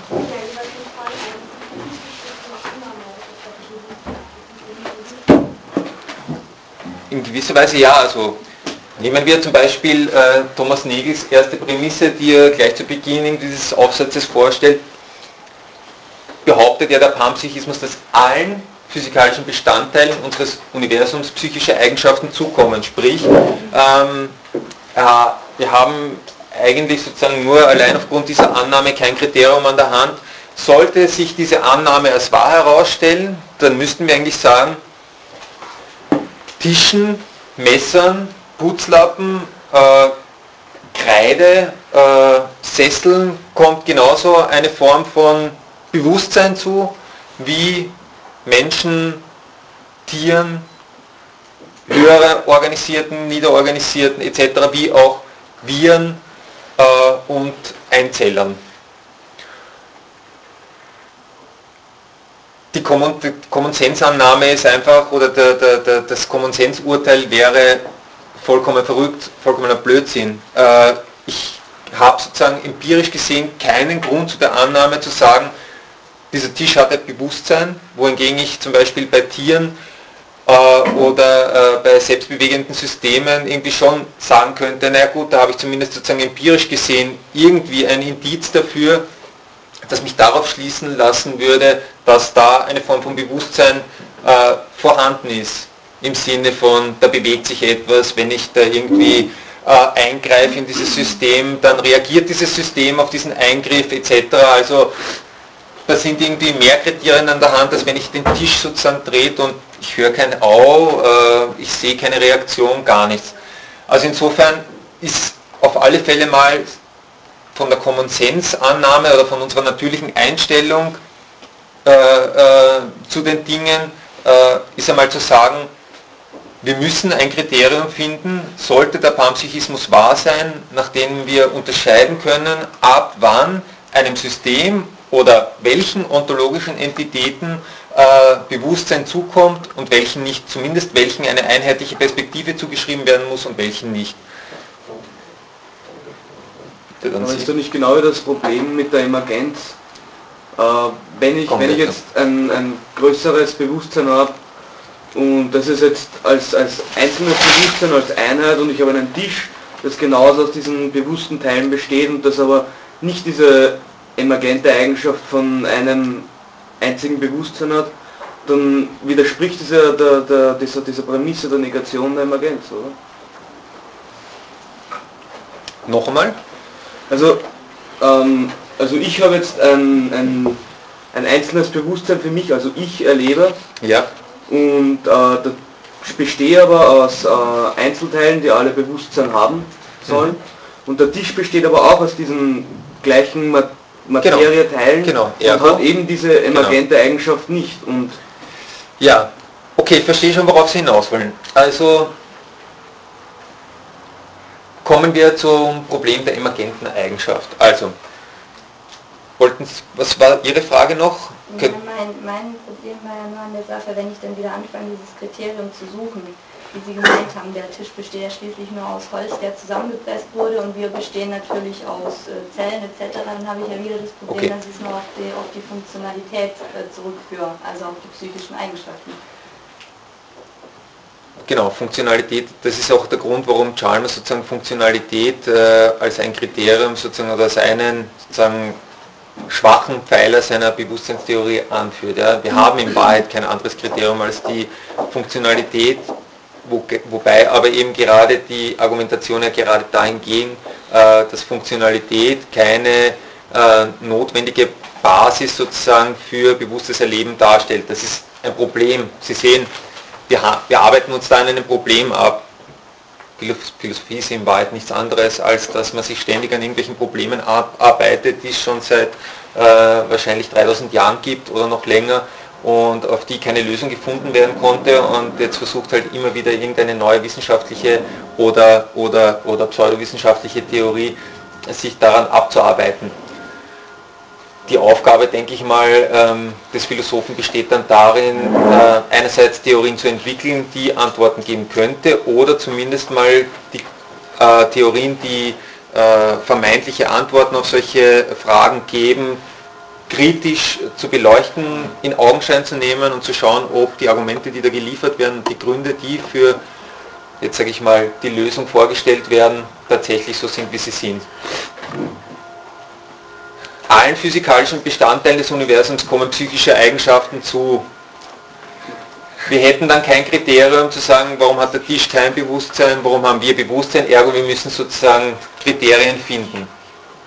In gewisser Weise ja. Also nehmen wir zum Beispiel äh, Thomas Nägels erste Prämisse, die er gleich zu Beginn dieses Aufsatzes vorstellt. Behauptet ja der Panpsychismus, dass allen physikalischen Bestandteilen unseres Universums psychische Eigenschaften zukommen. Sprich, ähm, äh, wir haben eigentlich sozusagen nur allein aufgrund dieser Annahme kein Kriterium an der Hand. Sollte sich diese Annahme als wahr herausstellen, dann müssten wir eigentlich sagen, Tischen, Messern, Putzlappen, äh, Kreide, äh, Sesseln kommt genauso eine Form von Bewusstsein zu, wie Menschen, Tieren, höhere organisierten, niederorganisierten et cetera, wie auch Viren äh, und Einzellern. Die Common-Sense-Annahme ist einfach, oder der, der, der, das Common-Sense-Urteil wäre vollkommen verrückt, vollkommener Blödsinn. Äh, ich habe sozusagen empirisch gesehen keinen Grund zu der Annahme zu sagen, dieser Tisch hat ein Bewusstsein, wohingegen ich zum Beispiel bei Tieren äh, oder äh, bei selbstbewegenden Systemen irgendwie schon sagen könnte, na gut, da habe ich zumindest sozusagen empirisch gesehen irgendwie ein Indiz dafür, das mich darauf schließen lassen würde, dass da eine Form von Bewusstsein äh, vorhanden ist. Im Sinne von, da bewegt sich etwas, wenn ich da irgendwie äh, eingreife in dieses System, dann reagiert dieses System auf diesen Eingriff et cetera. Also da sind irgendwie mehr Kriterien an der Hand, als wenn ich den Tisch sozusagen drehe und ich höre kein Au, äh, ich sehe keine Reaktion, gar nichts. Also insofern ist auf alle Fälle mal von der Common-Sense-Annahme oder von unserer natürlichen Einstellung äh, äh, zu den Dingen, äh, ist einmal zu sagen, wir müssen ein Kriterium finden, sollte der Panpsychismus wahr sein, nach dem wir unterscheiden können, ab wann einem System oder welchen ontologischen Entitäten äh, Bewusstsein zukommt und welchen nicht, zumindest welchen eine einheitliche Perspektive zugeschrieben werden muss und welchen nicht. Aber ist da nicht genau das Problem mit der Emergenz? Äh, wenn, ich, wenn ich jetzt ein, ein größeres Bewusstsein habe und das ist jetzt als, als einzelnes Bewusstsein, als Einheit und ich habe einen Tisch, das genauso aus diesen bewussten Teilen besteht und das aber nicht diese emergente Eigenschaft von einem einzigen Bewusstsein hat, dann widerspricht dieser, der, der, dieser, dieser Prämisse der Negation der Emergenz, oder? Noch einmal? Also, ähm, also ich habe jetzt ein, ein, ein einzelnes Bewusstsein für mich, also ich erlebe. Ja. Und äh, das bestehe aber aus äh, Einzelteilen, die alle Bewusstsein haben sollen. Mhm. Und der Tisch besteht aber auch aus diesen gleichen Mat Materieteilen genau. Genau. Und hat eben diese emergente genau. Eigenschaft nicht. Und ja, okay, ich verstehe schon, worauf Sie hinaus wollen. Also kommen wir zum Problem der emergenten Eigenschaft. Also, wollten Sie, was war Ihre Frage noch? Ja, mein, mein Problem war ja nur an der Sache, wenn ich dann wieder anfange, dieses Kriterium zu suchen, wie Sie gemeint haben, der Tisch besteht ja schließlich nur aus Holz, der zusammengepresst wurde und wir bestehen natürlich aus äh, Zellen et cetera. Dann habe ich ja wieder das Problem, okay. dass ich es nur auf die, auf die Funktionalität äh, zurückführe, also auf die psychischen Eigenschaften. Genau, Funktionalität, das ist auch der Grund, warum Chalmers sozusagen Funktionalität äh, als ein Kriterium sozusagen oder als einen sozusagen schwachen Pfeiler seiner Bewusstseinstheorie anführt. Ja. Wir haben in Wahrheit kein anderes Kriterium als die Funktionalität, wo, wobei aber eben gerade die Argumentation ja gerade dahin ging, äh, dass Funktionalität keine äh, notwendige Basis sozusagen für bewusstes Erleben darstellt. Das ist ein Problem. Sie sehen, wir, wir arbeiten uns da an einem Problem ab. Philosophie ist in Wahrheit nichts anderes, als dass man sich ständig an irgendwelchen Problemen abarbeitet, die es schon seit äh, wahrscheinlich dreitausend Jahren gibt oder noch länger und auf die keine Lösung gefunden werden konnte und jetzt versucht halt immer wieder irgendeine neue wissenschaftliche oder, oder, oder pseudowissenschaftliche Theorie sich daran abzuarbeiten. Die Aufgabe, denke ich mal, ähm, des Philosophen besteht dann darin, äh, einerseits Theorien zu entwickeln, die Antworten geben könnte, oder zumindest mal die äh, Theorien, die äh, vermeintliche Antworten auf solche Fragen geben, kritisch zu beleuchten, in Augenschein zu nehmen und zu schauen, ob die Argumente, die da geliefert werden, die Gründe, die für, jetzt sage ich mal, die Lösung vorgestellt werden, tatsächlich so sind, wie sie sind. Allen physikalischen Bestandteilen des Universums kommen psychische Eigenschaften zu. Wir hätten dann kein Kriterium zu sagen, warum hat der Tisch kein Bewusstsein, warum haben wir Bewusstsein, ergo wir müssen sozusagen Kriterien finden. Ein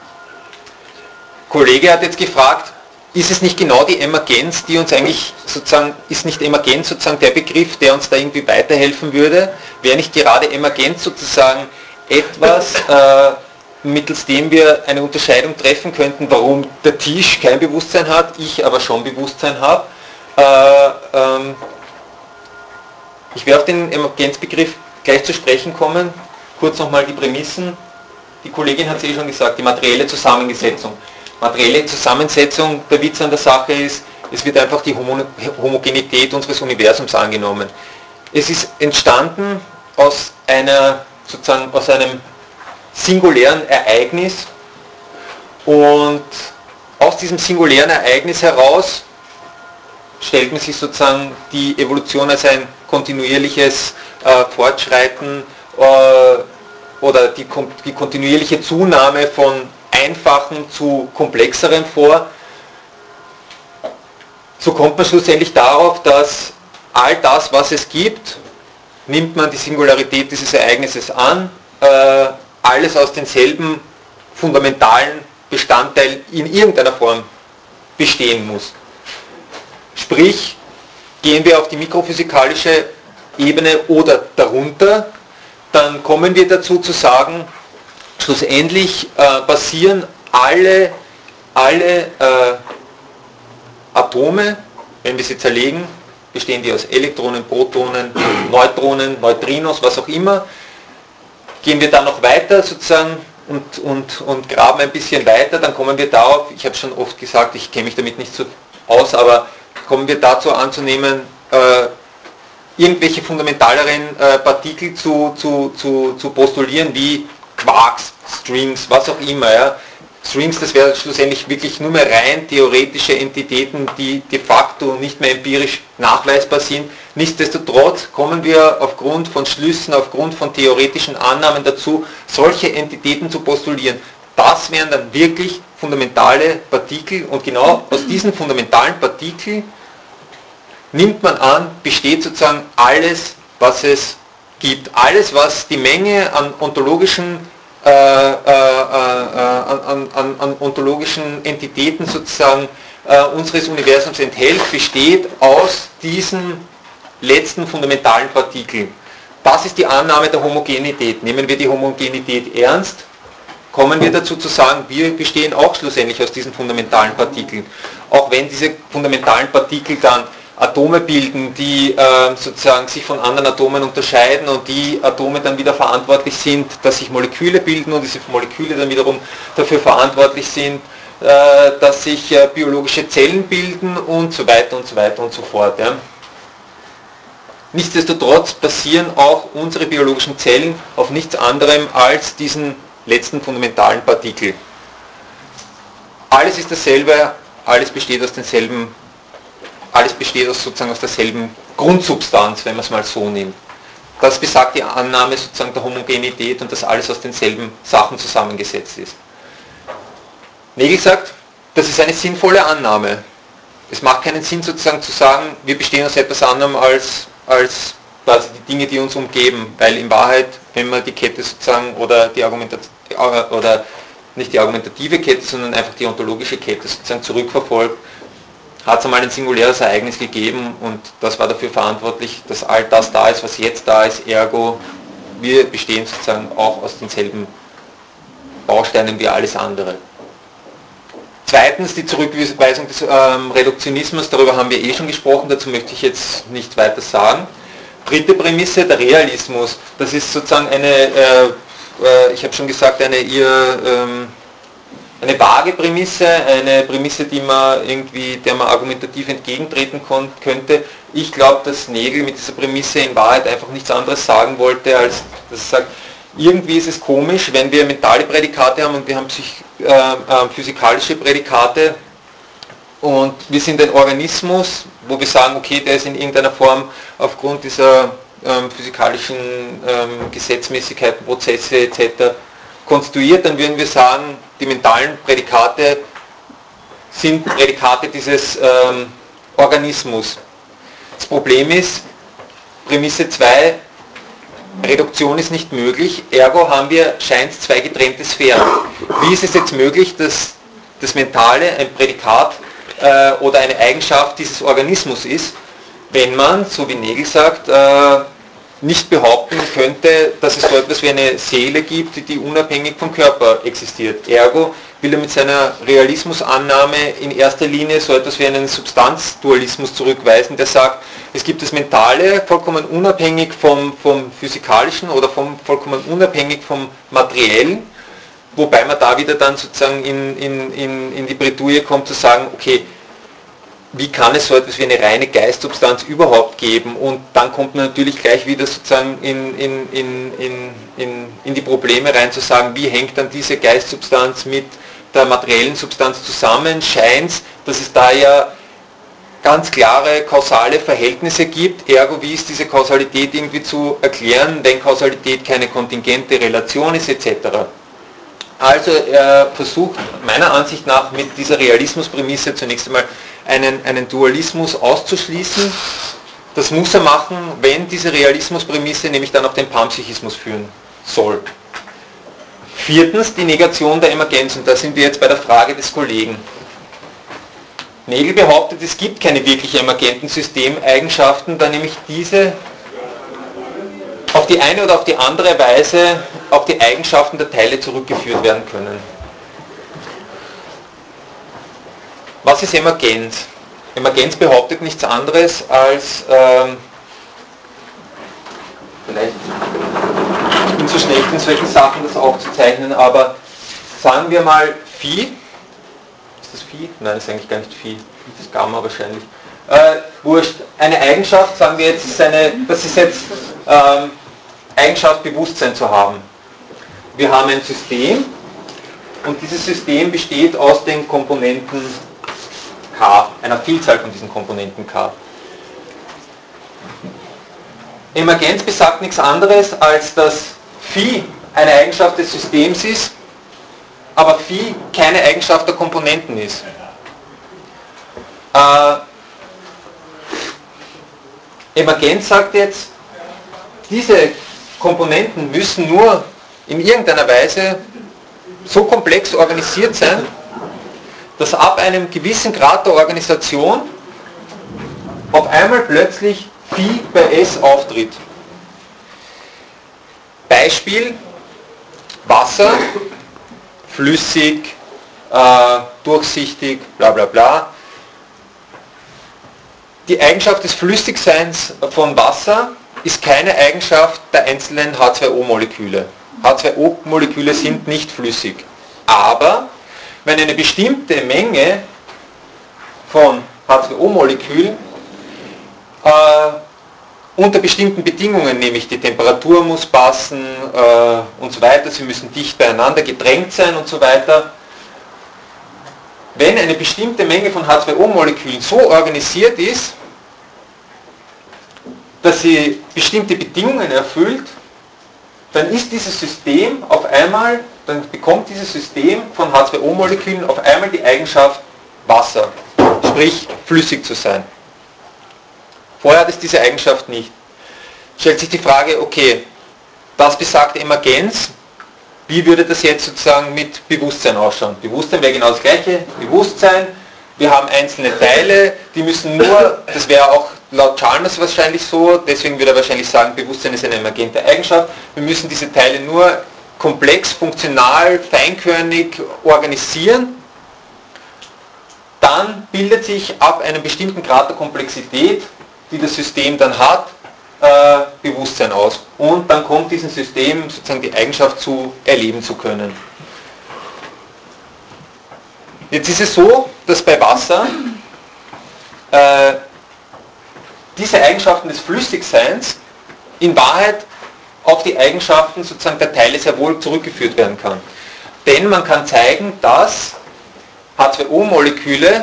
Kollege hat jetzt gefragt, ist es nicht genau die Emergenz, die uns eigentlich sozusagen, ist nicht Emergenz sozusagen der Begriff, der uns da irgendwie weiterhelfen würde? Wäre nicht gerade Emergenz sozusagen etwas, äh, mittels dem wir eine Unterscheidung treffen könnten, warum der Tisch kein Bewusstsein hat, ich aber schon Bewusstsein habe. Äh, ähm, ich werde auf den Emergenzbegriff gleich zu sprechen kommen. Kurz nochmal die Prämissen. Die Kollegin hat es eh schon gesagt, die materielle Zusammensetzung. Materielle Zusammensetzung, der Witz an der Sache ist, es wird einfach die Homogenität unseres Universums angenommen. Es ist entstanden aus einer, sozusagen aus einem singulären Ereignis und aus diesem singulären Ereignis heraus stellt man sich sozusagen die Evolution als ein kontinuierliches äh, Fortschreiten äh, oder die, die kontinuierliche Zunahme von einfachen zu komplexeren vor. So kommt man schlussendlich darauf, dass all das, was es gibt, nimmt man die Singularität dieses Ereignisses an, äh, alles aus denselben fundamentalen Bestandteil in irgendeiner Form bestehen muss. Sprich, gehen wir auf die mikrophysikalische Ebene oder darunter, dann kommen wir dazu zu sagen, schlussendlich äh, basieren alle, alle äh, Atome, wenn wir sie zerlegen, bestehen die aus Elektronen, Protonen, Neutronen, Neutrinos, was auch immer. Gehen wir dann noch weiter sozusagen und, und, und graben ein bisschen weiter, dann kommen wir darauf, ich habe schon oft gesagt, ich kenne mich damit nicht so aus, aber kommen wir dazu anzunehmen, äh, irgendwelche fundamentaleren äh, Partikel zu, zu, zu, zu postulieren, wie Quarks, Strings, was auch immer. Ja. Strings, das wäre schlussendlich wirklich nur mehr rein theoretische Entitäten, die de facto nicht mehr empirisch nachweisbar sind. Nichtsdestotrotz kommen wir aufgrund von Schlüssen, aufgrund von theoretischen Annahmen dazu, solche Entitäten zu postulieren. Das wären dann wirklich fundamentale Partikel und genau aus diesen fundamentalen Partikeln nimmt man an, besteht sozusagen alles, was es gibt. Alles, was die Menge an ontologischen Äh, äh, äh, an, an, an ontologischen Entitäten sozusagen äh, unseres Universums enthält, besteht aus diesen letzten fundamentalen Partikeln. Das ist die Annahme der Homogenität. Nehmen wir die Homogenität ernst, kommen wir dazu zu sagen, wir bestehen auch schlussendlich aus diesen fundamentalen Partikeln. Auch wenn diese fundamentalen Partikel dann Atome bilden, die äh, sozusagen sich von anderen Atomen unterscheiden und die Atome dann wieder verantwortlich sind, dass sich Moleküle bilden und diese Moleküle dann wiederum dafür verantwortlich sind, äh, dass sich äh, biologische Zellen bilden und so weiter und so weiter und so fort. Ja. Nichtsdestotrotz basieren auch unsere biologischen Zellen auf nichts anderem als diesen letzten fundamentalen Partikel. Alles ist dasselbe, alles besteht aus denselben Alles besteht aus, sozusagen aus derselben Grundsubstanz, wenn man es mal so nimmt. Das besagt die Annahme sozusagen der Homogenität und dass alles aus denselben Sachen zusammengesetzt ist. Nägel sagt, das ist eine sinnvolle Annahme. Es macht keinen Sinn sozusagen zu sagen, wir bestehen aus etwas anderem als, als quasi die Dinge, die uns umgeben, weil in Wahrheit, wenn man die Kette sozusagen oder die Argumentation oder nicht die argumentative Kette, sondern einfach die ontologische Kette sozusagen zurückverfolgt, hat es einmal ein singuläres Ereignis gegeben und das war dafür verantwortlich, dass all das da ist, was jetzt da ist, ergo wir bestehen sozusagen auch aus denselben Bausteinen wie alles andere. Zweitens die Zurückweisung des ähm, Reduktionismus, darüber haben wir eh schon gesprochen, dazu möchte ich jetzt nicht weiter sagen. Dritte Prämisse, der Realismus, das ist sozusagen eine, äh, äh, ich habe schon gesagt, eine eher ähm, eine vage Prämisse, eine Prämisse, die man irgendwie, der man argumentativ entgegentreten könnte. Ich glaube, dass Nägel mit dieser Prämisse in Wahrheit einfach nichts anderes sagen wollte, als dass er sagt, irgendwie ist es komisch, wenn wir mentale Prädikate haben und wir haben psych, äh, äh, physikalische Prädikate und wir sind ein Organismus, wo wir sagen, okay, der ist in irgendeiner Form aufgrund dieser ähm, physikalischen ähm, Gesetzmäßigkeiten, Prozesse et cetera konstruiert, dann würden wir sagen, die mentalen Prädikate sind Prädikate dieses ähm, Organismus. Das Problem ist, Prämisse zwei, Reduktion ist nicht möglich, ergo haben wir, scheint es, zwei getrennte Sphären. Wie ist es jetzt möglich, dass das Mentale ein Prädikat äh, oder eine Eigenschaft dieses Organismus ist, wenn man, so wie Nägel sagt, äh, nicht behaupten könnte, dass es so etwas wie eine Seele gibt, die unabhängig vom Körper existiert. Ergo will er mit seiner Realismusannahme in erster Linie so etwas wie einen Substanzdualismus zurückweisen, der sagt, es gibt das Mentale vollkommen unabhängig vom, vom Physikalischen oder vom, vollkommen unabhängig vom Materiellen, wobei man da wieder dann sozusagen in, in, in, in die Bredouille kommt zu sagen, okay, wie kann es so etwas wie eine reine Geistsubstanz überhaupt geben? Und dann kommt man natürlich gleich wieder sozusagen in, in, in, in, in, in die Probleme rein zu sagen, wie hängt dann diese Geistsubstanz mit der materiellen Substanz zusammen? Scheint es, dass es da ja ganz klare kausale Verhältnisse gibt, ergo wie ist diese Kausalität irgendwie zu erklären, wenn Kausalität keine kontingente Relation ist et cetera. Also er versucht meiner Ansicht nach mit dieser Realismusprämisse zunächst einmal einen, einen Dualismus auszuschließen. Das muss er machen, wenn diese Realismusprämisse nämlich dann auf den Panpsychismus führen soll. Viertens die Negation der Emergenz, und da sind wir jetzt bei der Frage des Kollegen. Nägel behauptet, es gibt keine wirklich emergenten Systemeigenschaften, da nämlich diese auf die eine oder auf die andere Weise auf die Eigenschaften der Teile zurückgeführt werden können. Was ist Emergenz? Emergenz behauptet nichts anderes als, ähm, vielleicht, ich bin so schlecht in solchen Sachen, das aufzuzeichnen, aber sagen wir mal Phi, ist das Phi? Nein, das ist eigentlich gar nicht Phi, das ist Gamma wahrscheinlich. Äh, wurscht, eine Eigenschaft, sagen wir jetzt, ist eine, das ist jetzt ähm, Eigenschaft, Bewusstsein zu haben. Wir haben ein System und dieses System besteht aus den Komponenten K, einer Vielzahl von diesen Komponenten K. Emergenz besagt nichts anderes, als dass Phi eine Eigenschaft des Systems ist, aber Phi keine Eigenschaft der Komponenten ist. Äh, Emergenz sagt jetzt, diese Komponenten müssen nur in irgendeiner Weise so komplex organisiert sein, dass ab einem gewissen Grad der Organisation auf einmal plötzlich Phi bei S auftritt. Beispiel, Wasser, flüssig, äh, durchsichtig, bla bla bla. Die Eigenschaft des Flüssigseins von Wasser ist keine Eigenschaft der einzelnen H zwei O Moleküle. H zwei O Moleküle sind nicht flüssig. Aber wenn eine bestimmte Menge von H zwei O Molekülen äh, unter bestimmten Bedingungen, nämlich die Temperatur muss passen äh, und so weiter, sie müssen dicht beieinander gedrängt sein und so weiter. Wenn eine bestimmte Menge von H zwei O Molekülen so organisiert ist, dass sie bestimmte Bedingungen erfüllt, dann ist dieses System auf einmal, dann bekommt dieses System von H zwei O Molekülen auf einmal die Eigenschaft Wasser, sprich flüssig zu sein. Vorher hat es diese Eigenschaft nicht. Stellt sich die Frage, okay, das besagt Emergenz, wie würde das jetzt sozusagen mit Bewusstsein ausschauen? Bewusstsein wäre genau das gleiche, Bewusstsein, wir haben einzelne Teile, die müssen nur, das wäre auch laut Chalmers wahrscheinlich so, deswegen würde er wahrscheinlich sagen, Bewusstsein ist eine emergente Eigenschaft, wir müssen diese Teile nur komplex, funktional, feinkörnig organisieren, dann bildet sich ab einem bestimmten Grad der Komplexität, die das System dann hat, äh, Bewusstsein aus. Und dann kommt diesem System sozusagen die Eigenschaft zu, erleben zu können. Jetzt ist es so, dass bei Wasser äh, diese Eigenschaften des Flüssigseins in Wahrheit auf die Eigenschaften sozusagen der Teile sehr wohl zurückgeführt werden kann. Denn man kann zeigen, dass H zwei O-Moleküle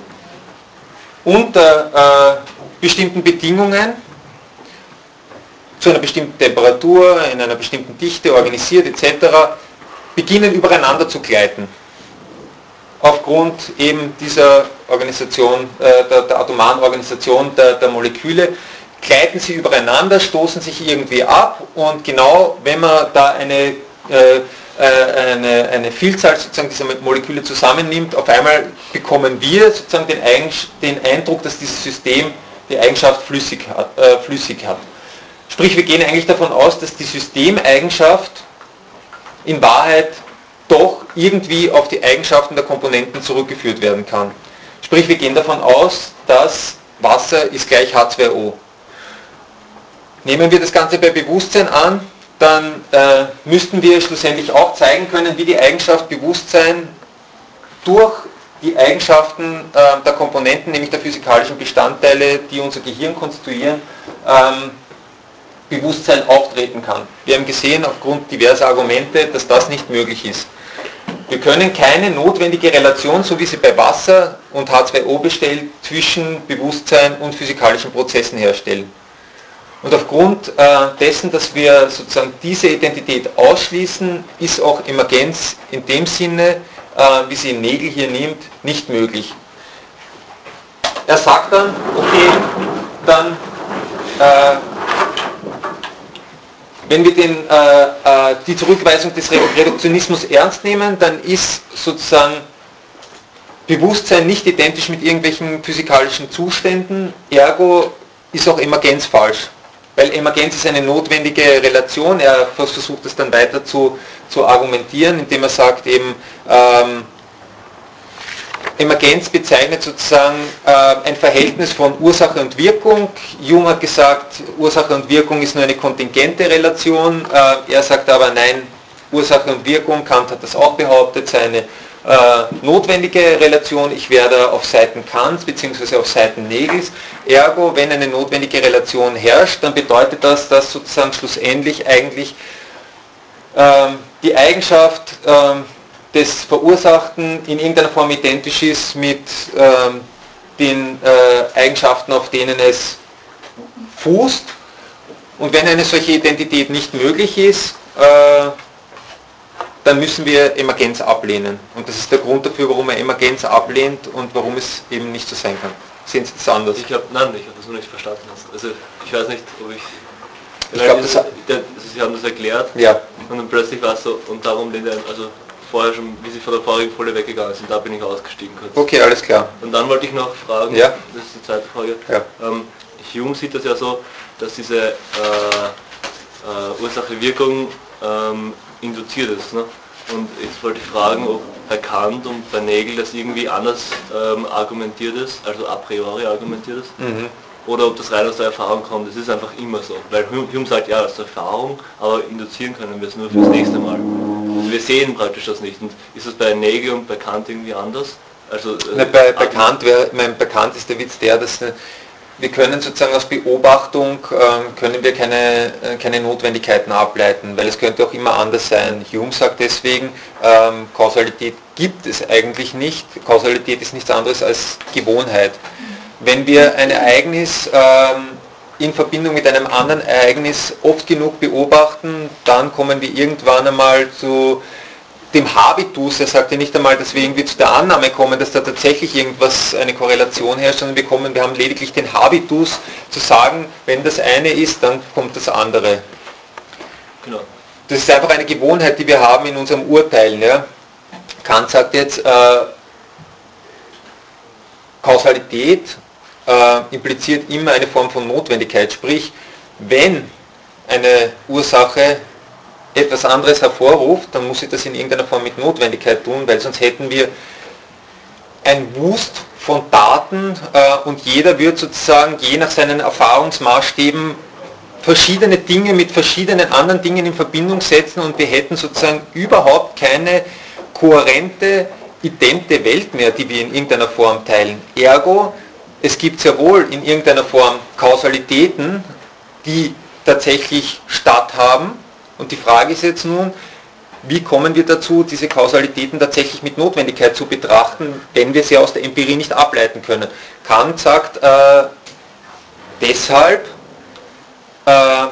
unter äh, bestimmten Bedingungen zu einer bestimmten Temperatur, in einer bestimmten Dichte, organisiert et cetera, beginnen übereinander zu gleiten. Aufgrund eben dieser Organisation, äh, der, der atomaren Organisation der, der Moleküle, gleiten sie übereinander, stoßen sich irgendwie ab und genau wenn man da eine, äh, eine, eine Vielzahl sozusagen dieser Moleküle zusammennimmt, auf einmal bekommen wir sozusagen den, den Eindruck, dass dieses System die Eigenschaft flüssig hat, äh, flüssig hat. Sprich, wir gehen eigentlich davon aus, dass die Systemeigenschaft in Wahrheit doch irgendwie auf die Eigenschaften der Komponenten zurückgeführt werden kann. Sprich, wir gehen davon aus, dass Wasser ist gleich H zwei O. Nehmen wir das Ganze bei Bewusstsein an, dann äh, müssten wir schlussendlich auch zeigen können, wie die Eigenschaft Bewusstsein durch die Eigenschaften äh, der Komponenten, nämlich der physikalischen Bestandteile, die unser Gehirn konstituieren, ähm, Bewusstsein auftreten kann. Wir haben gesehen, aufgrund diverser Argumente, dass das nicht möglich ist. Wir können keine notwendige Relation, so wie sie bei Wasser und H zwei O besteht, zwischen Bewusstsein und physikalischen Prozessen herstellen. Und aufgrund äh, dessen, dass wir sozusagen diese Identität ausschließen, ist auch Emergenz in dem Sinne, äh, wie sie Nägel hier nimmt, nicht möglich. Er sagt dann, okay, dann äh, wenn wir den, äh, äh, die Zurückweisung des Reduktionismus ernst nehmen, dann ist sozusagen Bewusstsein nicht identisch mit irgendwelchen physikalischen Zuständen, ergo ist auch Emergenz falsch. Weil Emergenz ist eine notwendige Relation, er versucht es dann weiter zu, zu argumentieren, indem er sagt eben, ähm, Emergenz bezeichnet sozusagen äh, ein Verhältnis von Ursache und Wirkung. Jung hat gesagt, Ursache und Wirkung ist nur eine kontingente Relation. Äh, er sagt aber, nein, Ursache und Wirkung, Kant hat das auch behauptet, sei eine äh, notwendige Relation. Ich werde auf Seiten Kants bzw. auf Seiten Nägels. Ergo, wenn eine notwendige Relation herrscht, dann bedeutet das, dass sozusagen schlussendlich eigentlich äh, die Eigenschaft äh, des Verursachten in irgendeiner Form identisch ist mit ähm, den äh, Eigenschaften, auf denen es fußt. Und wenn eine solche Identität nicht möglich ist, äh, dann müssen wir Emergenz ablehnen. Und das ist der Grund dafür, warum er Emergenz ablehnt und warum es eben nicht so sein kann. Sehen Sie das anders? Ich habe, nein, ich habe das noch nicht verstanden. Also ich weiß nicht, ob ich... Ich glaube, das, das, Sie haben das erklärt, ja. Und dann plötzlich war es so, und darum lehnt er, also vorher schon, wie Sie von der vorigen Folie weggegangen sind, da bin ich ausgestiegen kurz. Okay, alles klar. Und dann wollte ich noch fragen, ja. Das ist die zweite Frage, ja. ähm, Hume sieht das ja so, dass diese äh, äh, Ursache-Wirkung ähm, induziert ist. Ne? Und jetzt wollte ich fragen, ob bei Kant und bei Nägel das irgendwie anders ähm, argumentiert ist, also a priori argumentiert ist. Mhm. Oder ob das rein aus der Erfahrung kommt, das ist einfach immer so. Weil Hume sagt, ja, aus der Erfahrung, aber induzieren können wir es nur fürs nächste Mal. Also wir sehen praktisch das nicht. Und ist das bei Nägel und bei Kant irgendwie anders? Also, äh, bei, bei, Kant wär, mein, bei Kant ist der Witz der, dass wir können sozusagen aus Beobachtung, äh, können wir keine, äh, keine Notwendigkeiten ableiten, weil es könnte auch immer anders sein. Hume sagt deswegen, ähm, Kausalität gibt es eigentlich nicht. Kausalität ist nichts anderes als Gewohnheit. Wenn wir ein Ereignis ähm, in Verbindung mit einem anderen Ereignis oft genug beobachten, dann kommen wir irgendwann einmal zu dem Habitus. Er sagt ja nicht einmal, dass wir irgendwie zu der Annahme kommen, dass da tatsächlich irgendwas, eine Korrelation herrscht, sondern wir, kommen, wir haben lediglich den Habitus zu sagen, wenn das eine ist, dann kommt das andere. Genau. Das ist einfach eine Gewohnheit, die wir haben in unserem Urteilen. Ja? Kant sagt jetzt, äh, Kausalität äh, impliziert immer eine Form von Notwendigkeit, sprich, wenn eine Ursache etwas anderes hervorruft, dann muss sie das in irgendeiner Form mit Notwendigkeit tun, weil sonst hätten wir ein Wust von Daten äh, und jeder wird sozusagen je nach seinen Erfahrungsmaßstäben verschiedene Dinge mit verschiedenen anderen Dingen in Verbindung setzen und wir hätten sozusagen überhaupt keine kohärente, idente Welt mehr, die wir in irgendeiner Form teilen. Ergo, es gibt sehr wohl in irgendeiner Form Kausalitäten, die tatsächlich statthaben. Und die Frage ist jetzt nun, wie kommen wir dazu, diese Kausalitäten tatsächlich mit Notwendigkeit zu betrachten, wenn wir sie aus der Empirie nicht ableiten können? Kant sagt äh, deshalb, äh,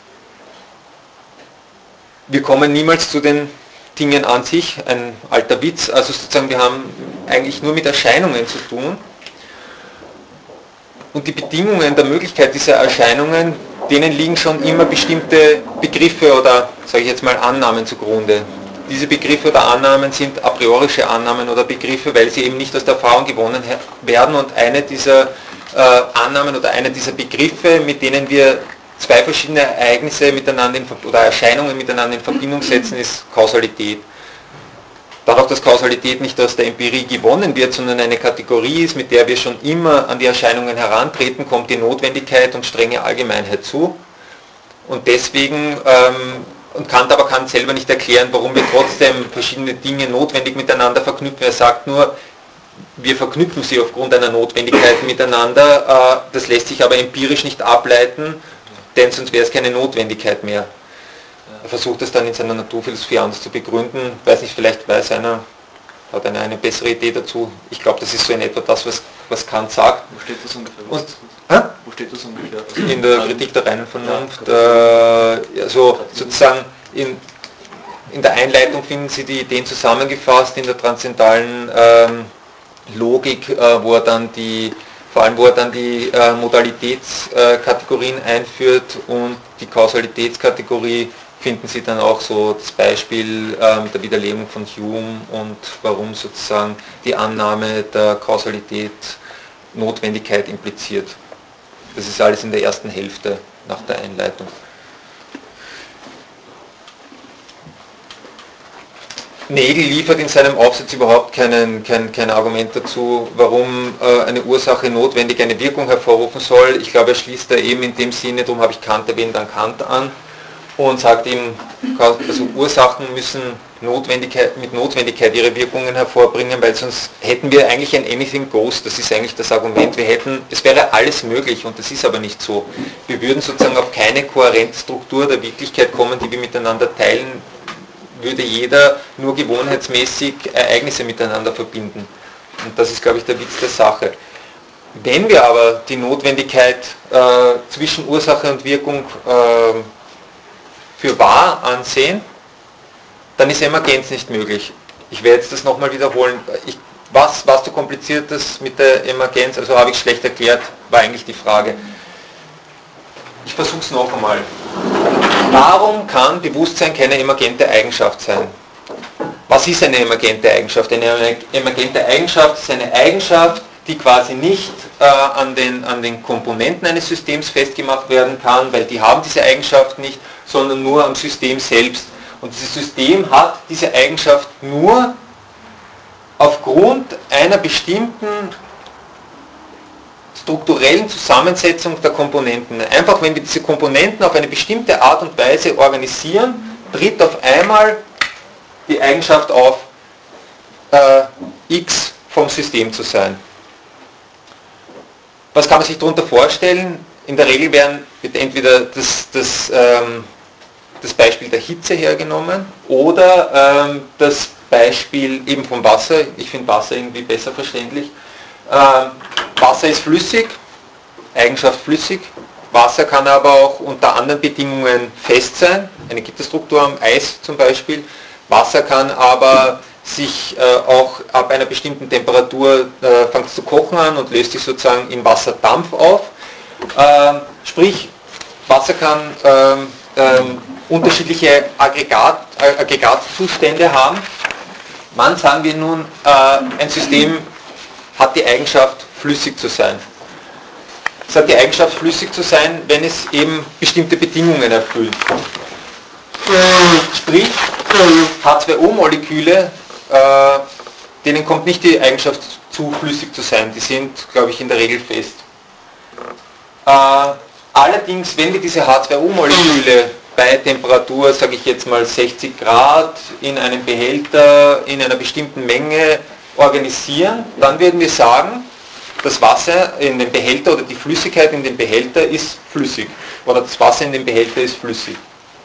wir kommen niemals zu den Dingen an sich, ein alter Witz, also sozusagen wir haben eigentlich nur mit Erscheinungen zu tun. Und die Bedingungen der Möglichkeit dieser Erscheinungen, denen liegen schon immer bestimmte Begriffe oder, sage ich jetzt mal, Annahmen zugrunde. Diese Begriffe oder Annahmen sind a priorische Annahmen oder Begriffe, weil sie eben nicht aus der Erfahrung gewonnen werden. Und eine dieser äh, Annahmen oder eine dieser Begriffe, mit denen wir zwei verschiedene Ereignisse miteinander in, oder Erscheinungen miteinander in Verbindung setzen, ist Kausalität. Dadurch, dass Kausalität nicht aus der Empirie gewonnen wird, sondern eine Kategorie ist, mit der wir schon immer an die Erscheinungen herantreten, kommt die Notwendigkeit und strenge Allgemeinheit zu. Und deswegen, ähm, und Kant aber kann selber nicht erklären, warum wir trotzdem verschiedene Dinge notwendig miteinander verknüpfen. Er sagt nur, wir verknüpfen sie aufgrund einer Notwendigkeit miteinander. Äh, das lässt sich aber empirisch nicht ableiten, denn sonst wäre es keine Notwendigkeit mehr. Er versucht es dann in seiner Naturphilosophie anders zu begründen. Weiß nicht, vielleicht weiß einer, hat einer eine bessere Idee dazu. Ich glaube, das ist so in etwa das, was, was Kant sagt. Wo steht das ungefähr? Und, hä? Wo steht das ungefähr? In der Kritik der reinen Vernunft. Äh, also sozusagen in, in der Einleitung finden Sie die Ideen zusammengefasst, in der transzendentalen ähm, Logik, äh, wo er dann die vor allem wo er dann die äh, Modalitätskategorien äh, einführt und die Kausalitätskategorie finden Sie dann auch so das Beispiel äh, der Widerlegung von Hume und warum sozusagen die Annahme der Kausalität Notwendigkeit impliziert. Das ist alles in der ersten Hälfte nach der Einleitung. Nägel liefert in seinem Aufsatz überhaupt keinen, kein, kein Argument dazu, warum äh, eine Ursache notwendig eine Wirkung hervorrufen soll. Ich glaube, er schließt da eben in dem Sinne, darum habe ich Kant erwähnt, an Kant an und sagt eben, also Ursachen müssen Notwendigkeit, mit Notwendigkeit ihre Wirkungen hervorbringen, weil sonst hätten wir eigentlich ein Anything Goes, das ist eigentlich das Argument, wir hätten, es wäre alles möglich und das ist aber nicht so. Wir würden sozusagen auf keine kohärente Struktur der Wirklichkeit kommen, die wir miteinander teilen, würde jeder nur gewohnheitsmäßig Ereignisse miteinander verbinden. Und das ist, glaube ich, der Witz der Sache. Wenn wir aber die Notwendigkeit äh, zwischen Ursache und Wirkung äh, für wahr ansehen, dann ist Emergenz nicht möglich. Ich werde jetzt das nochmal wiederholen. Ich, was war so kompliziertes mit der Emergenz? Also habe ich schlecht erklärt, war eigentlich die Frage. Ich versuche es noch einmal. Warum kann Bewusstsein keine emergente Eigenschaft sein? Was ist eine emergente Eigenschaft? Eine emergente Eigenschaft ist eine Eigenschaft, die quasi nicht äh, an, den, an den Komponenten eines Systems festgemacht werden kann, weil die haben diese Eigenschaft nicht, sondern nur am System selbst. Und dieses System hat diese Eigenschaft nur aufgrund einer bestimmten strukturellen Zusammensetzung der Komponenten. Einfach wenn wir diese Komponenten auf eine bestimmte Art und Weise organisieren, tritt auf einmal die Eigenschaft auf, äh, x vom System zu sein. Was kann man sich darunter vorstellen? In der Regel werden, wird entweder das, das, ähm, das Beispiel der Hitze hergenommen oder ähm, das Beispiel eben vom Wasser. Ich finde Wasser irgendwie besser verständlich. Ähm, Wasser ist flüssig, Eigenschaft flüssig. Wasser kann aber auch unter anderen Bedingungen fest sein, eine Gitterstruktur am Eis zum Beispiel. Wasser kann aber sich äh, auch ab einer bestimmten Temperatur äh, fängt zu kochen an und löst sich sozusagen in Wasserdampf auf. Ähm, sprich, Wasser kann ähm, ähm, unterschiedliche Aggregat, äh, Aggregatzustände haben. Wann sagen wir nun, äh, ein System hat die Eigenschaft flüssig zu sein. Es hat die Eigenschaft, flüssig zu sein, wenn es eben bestimmte Bedingungen erfüllt. Sprich, H zwei O-Moleküle, äh, denen kommt nicht die Eigenschaft zu, flüssig zu sein. Die sind, glaube ich, in der Regel fest. Äh, allerdings, wenn wir diese H zwei O-Moleküle bei Temperatur, sage ich jetzt mal sechzig Grad, in einem Behälter in einer bestimmten Menge organisieren, dann würden wir sagen, das Wasser in dem Behälter oder die Flüssigkeit in dem Behälter ist flüssig. Oder das Wasser in dem Behälter ist flüssig.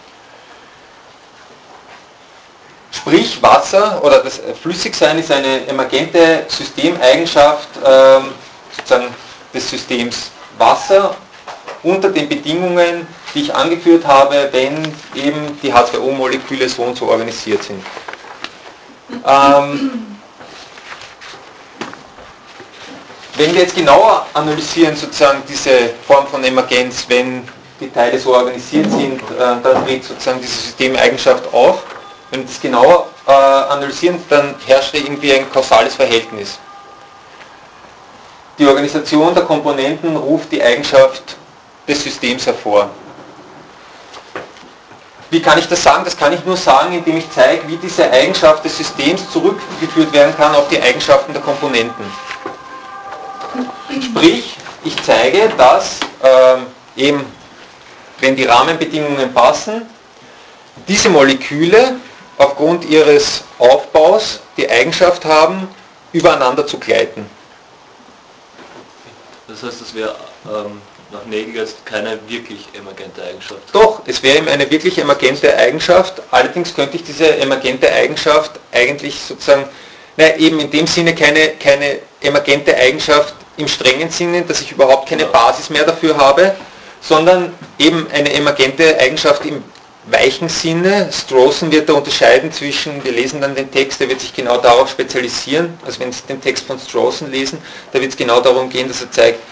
Sprich, Wasser oder das Flüssigsein ist eine emergente Systemeigenschaft ähm, sozusagen des Systems Wasser unter den Bedingungen, die ich angeführt habe, wenn eben die H zwei O-Moleküle so und so organisiert sind. Ähm, wenn wir jetzt genauer analysieren, sozusagen diese Form von Emergenz, wenn die Teile so organisiert sind, äh, dann tritt sozusagen diese Systemeigenschaft auf. Wenn wir das genauer äh, analysieren, dann herrscht irgendwie ein kausales Verhältnis. Die Organisation der Komponenten ruft die Eigenschaft des Systems hervor. Wie kann ich das sagen? Das kann ich nur sagen, indem ich zeige, wie diese Eigenschaft des Systems zurückgeführt werden kann auf die Eigenschaften der Komponenten. Sprich, ich zeige, dass äh, eben, wenn die Rahmenbedingungen passen, diese Moleküle aufgrund ihres Aufbaus die Eigenschaft haben, übereinander zu gleiten. Das heißt, das wäre ähm, nach Nägel jetzt keine wirklich emergente Eigenschaft. Doch, es wäre eben eine wirklich emergente Eigenschaft, allerdings könnte ich diese emergente Eigenschaft eigentlich sozusagen, naja, eben in dem Sinne keine, keine emergente Eigenschaft im strengen Sinne, dass ich überhaupt keine Basis mehr dafür habe, sondern eben eine emergente Eigenschaft im weichen Sinne. Strawson wird da unterscheiden zwischen, wir lesen dann den Text, der wird sich genau darauf spezialisieren, also wenn Sie den Text von Strawson lesen, da wird es genau darum gehen, dass er zeigt,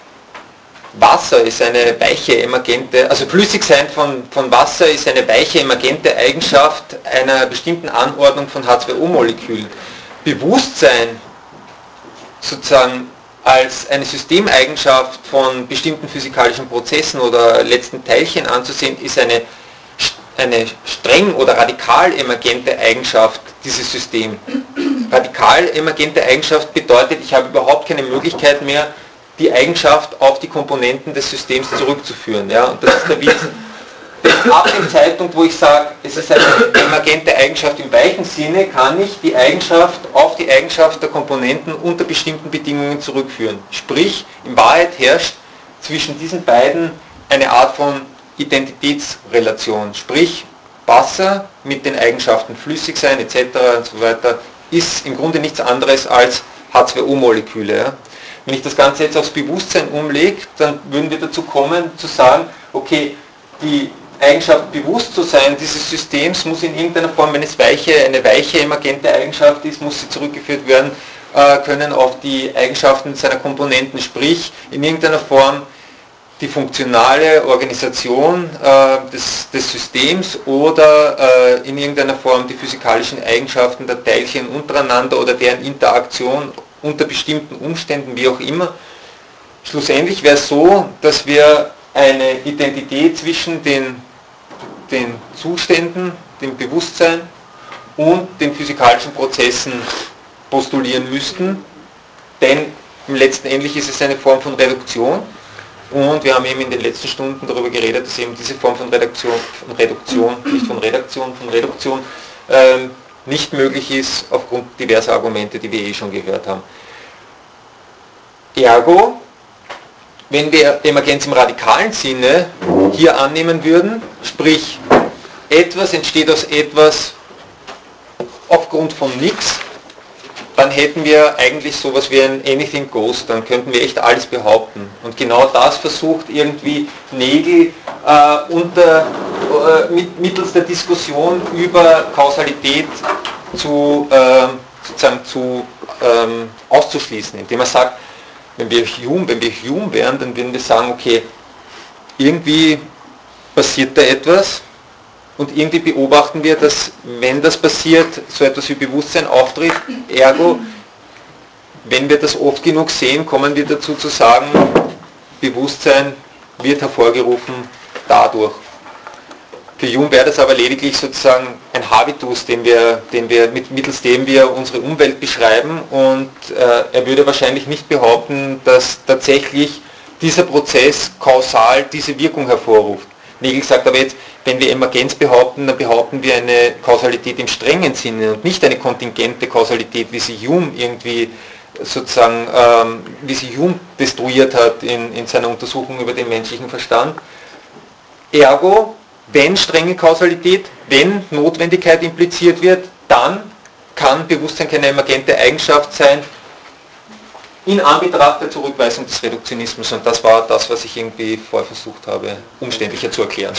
Wasser ist eine weiche emergente, also Flüssigsein von, von Wasser ist eine weiche emergente Eigenschaft einer bestimmten Anordnung von H zwei O-Molekülen. Bewusstsein sozusagen als eine Systemeigenschaft von bestimmten physikalischen Prozessen oder letzten Teilchen anzusehen, ist eine, eine streng oder radikal emergente Eigenschaft dieses Systems. Radikal emergente Eigenschaft bedeutet, ich habe überhaupt keine Möglichkeit mehr, die Eigenschaft auf die Komponenten des Systems zurückzuführen. Ja? Und das ist der Witz. Ab dem Zeitpunkt, wo ich sage, es ist eine emergente Eigenschaft im weichen Sinne, kann ich die Eigenschaft auf die Eigenschaft der Komponenten unter bestimmten Bedingungen zurückführen. Sprich, in Wahrheit herrscht zwischen diesen beiden eine Art von Identitätsrelation. Sprich, Wasser mit den Eigenschaften Flüssigsein et cetera und so weiter ist im Grunde nichts anderes als H zwei O-Moleküle. Ja? Wenn ich das Ganze jetzt aufs Bewusstsein umlege, dann würden wir dazu kommen, zu sagen, okay, die Eigenschaft bewusst zu sein dieses Systems muss in irgendeiner Form, wenn es weiche, eine weiche emergente Eigenschaft ist, muss sie zurückgeführt werden äh, können auf die Eigenschaften seiner Komponenten, sprich in irgendeiner Form die funktionale Organisation äh, des, des Systems oder äh, in irgendeiner Form die physikalischen Eigenschaften der Teilchen untereinander oder deren Interaktion unter bestimmten Umständen, wie auch immer. Schlussendlich wäre es so, dass wir eine Identität zwischen den, den Zuständen, dem Bewusstsein und den physikalischen Prozessen postulieren müssten, denn im letzten Endlich ist es eine Form von Reduktion und wir haben eben in den letzten Stunden darüber geredet, dass eben diese Form von Reduktion, von Reduktion nicht von Reduktion, von Reduktion ähm, nicht möglich ist aufgrund diverser Argumente, die wir eh schon gehört haben. Ergo, wenn wir Emergenz im radikalen Sinne hier annehmen würden, sprich etwas entsteht aus etwas aufgrund von nichts, dann hätten wir eigentlich sowas wie ein Anything Goes, dann könnten wir echt alles behaupten. Und genau das versucht irgendwie Nägel äh, unter, äh, mit, mittels der Diskussion über Kausalität zu, äh, sozusagen zu ähm, auszuschließen, indem er sagt, wenn wir Hume, wenn wir Hume wären, dann würden wir sagen, okay, irgendwie passiert da etwas und irgendwie beobachten wir, dass wenn das passiert, so etwas wie Bewusstsein auftritt, ergo wenn wir das oft genug sehen, kommen wir dazu zu sagen, Bewusstsein wird hervorgerufen dadurch. Für Hume wäre das aber lediglich sozusagen ein Habitus, den wir, den wir mit, mittels dem wir unsere Umwelt beschreiben, und äh, er würde wahrscheinlich nicht behaupten, dass tatsächlich dieser Prozess kausal diese Wirkung hervorruft. Nägel sagt aber jetzt, wenn wir Emergenz behaupten, dann behaupten wir eine Kausalität im strengen Sinne und nicht eine kontingente Kausalität, wie sie Hume irgendwie sozusagen, ähm, wie sie Hume destruiert hat in, in seiner Untersuchung über den menschlichen Verstand. Ergo, wenn strenge Kausalität, wenn Notwendigkeit impliziert wird, dann kann Bewusstsein keine emergente Eigenschaft sein, in Anbetracht der Zurückweisung des Reduktionismus, und das war das, was ich irgendwie vorher versucht habe, umständlicher zu erklären.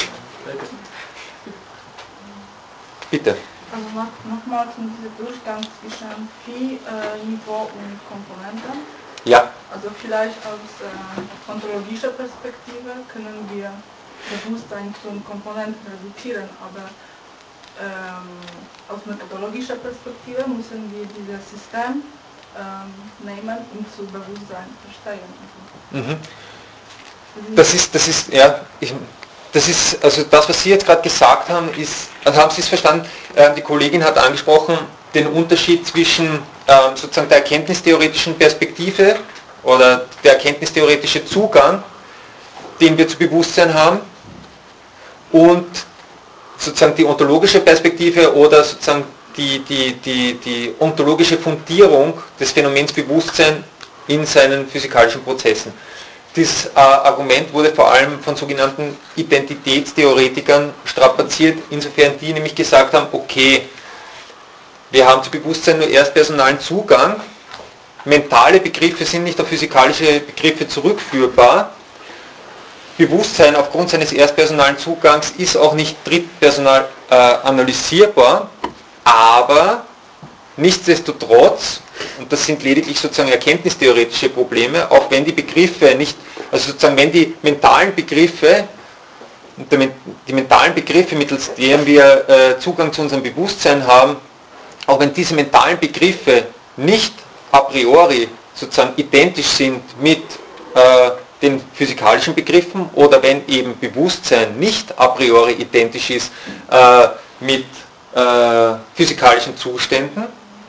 Bitte. Also nochmal von diesem Durchgang zwischen Phi, äh, Niveau und Komponenten. Ja. Also vielleicht aus äh, ontologischer Perspektive können wir Bewusstsein zum Komponenten reduzieren, aber ähm, aus methodologischer Perspektive müssen wir dieses System ähm, nehmen, um zu Bewusstsein verstehen. Also, mhm. Das ist, das ist, ja, ich, das ist, also das, was Sie jetzt gerade gesagt haben, ist, also haben Sie es verstanden, äh, die Kollegin hat angesprochen, den Unterschied zwischen äh, sozusagen der erkenntnistheoretischen Perspektive oder der erkenntnistheoretische Zugang, den wir zu Bewusstsein haben, und sozusagen die ontologische Perspektive oder sozusagen die, die, die, die ontologische Fundierung des Phänomens Bewusstsein in seinen physikalischen Prozessen. Dieses äh, Argument wurde vor allem von sogenannten Identitätstheoretikern strapaziert, insofern die nämlich gesagt haben, okay, wir haben zu Bewusstsein nur erstpersonalen Zugang, mentale Begriffe sind nicht auf physikalische Begriffe zurückführbar, Bewusstsein aufgrund seines erstpersonalen Zugangs ist auch nicht drittpersonal äh, analysierbar, aber nichtsdestotrotz, und das sind lediglich sozusagen erkenntnistheoretische Probleme, auch wenn die Begriffe nicht, also sozusagen wenn die mentalen Begriffe, die mentalen Begriffe, mittels denen wir äh, Zugang zu unserem Bewusstsein haben, auch wenn diese mentalen Begriffe nicht a priori sozusagen identisch sind mit äh, den physikalischen Begriffen, oder wenn eben Bewusstsein nicht a priori identisch ist äh, mit äh, physikalischen Zuständen,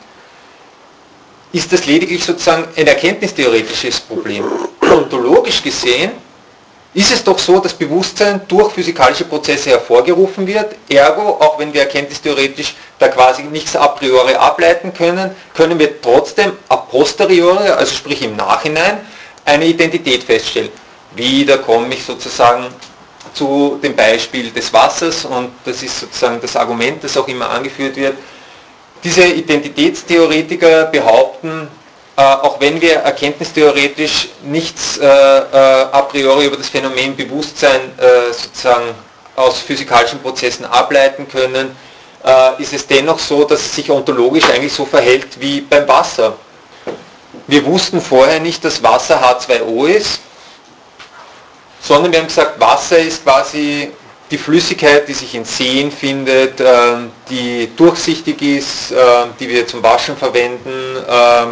ist das lediglich sozusagen ein erkenntnistheoretisches Problem. Ontologisch gesehen ist es doch so, dass Bewusstsein durch physikalische Prozesse hervorgerufen wird, ergo, auch wenn wir erkenntnistheoretisch da quasi nichts a priori ableiten können, können wir trotzdem a posteriori, also sprich im Nachhinein, eine Identität feststellen. Wieder komme ich sozusagen zu dem Beispiel des Wassers, und das ist sozusagen das Argument, das auch immer angeführt wird. Diese Identitätstheoretiker behaupten, äh, auch wenn wir erkenntnistheoretisch nichts äh, äh, a priori über das Phänomen Bewusstsein äh, sozusagen aus physikalischen Prozessen ableiten können, äh, ist es dennoch so, dass es sich ontologisch eigentlich so verhält wie beim Wasser. Wir wussten vorher nicht, dass Wasser H zwei O ist, sondern wir haben gesagt, Wasser ist quasi die Flüssigkeit, die sich in Seen findet, die durchsichtig ist, die wir zum Waschen verwenden,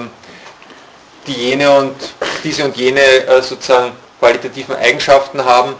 die jene und diese und jene sozusagen qualitativen Eigenschaften haben,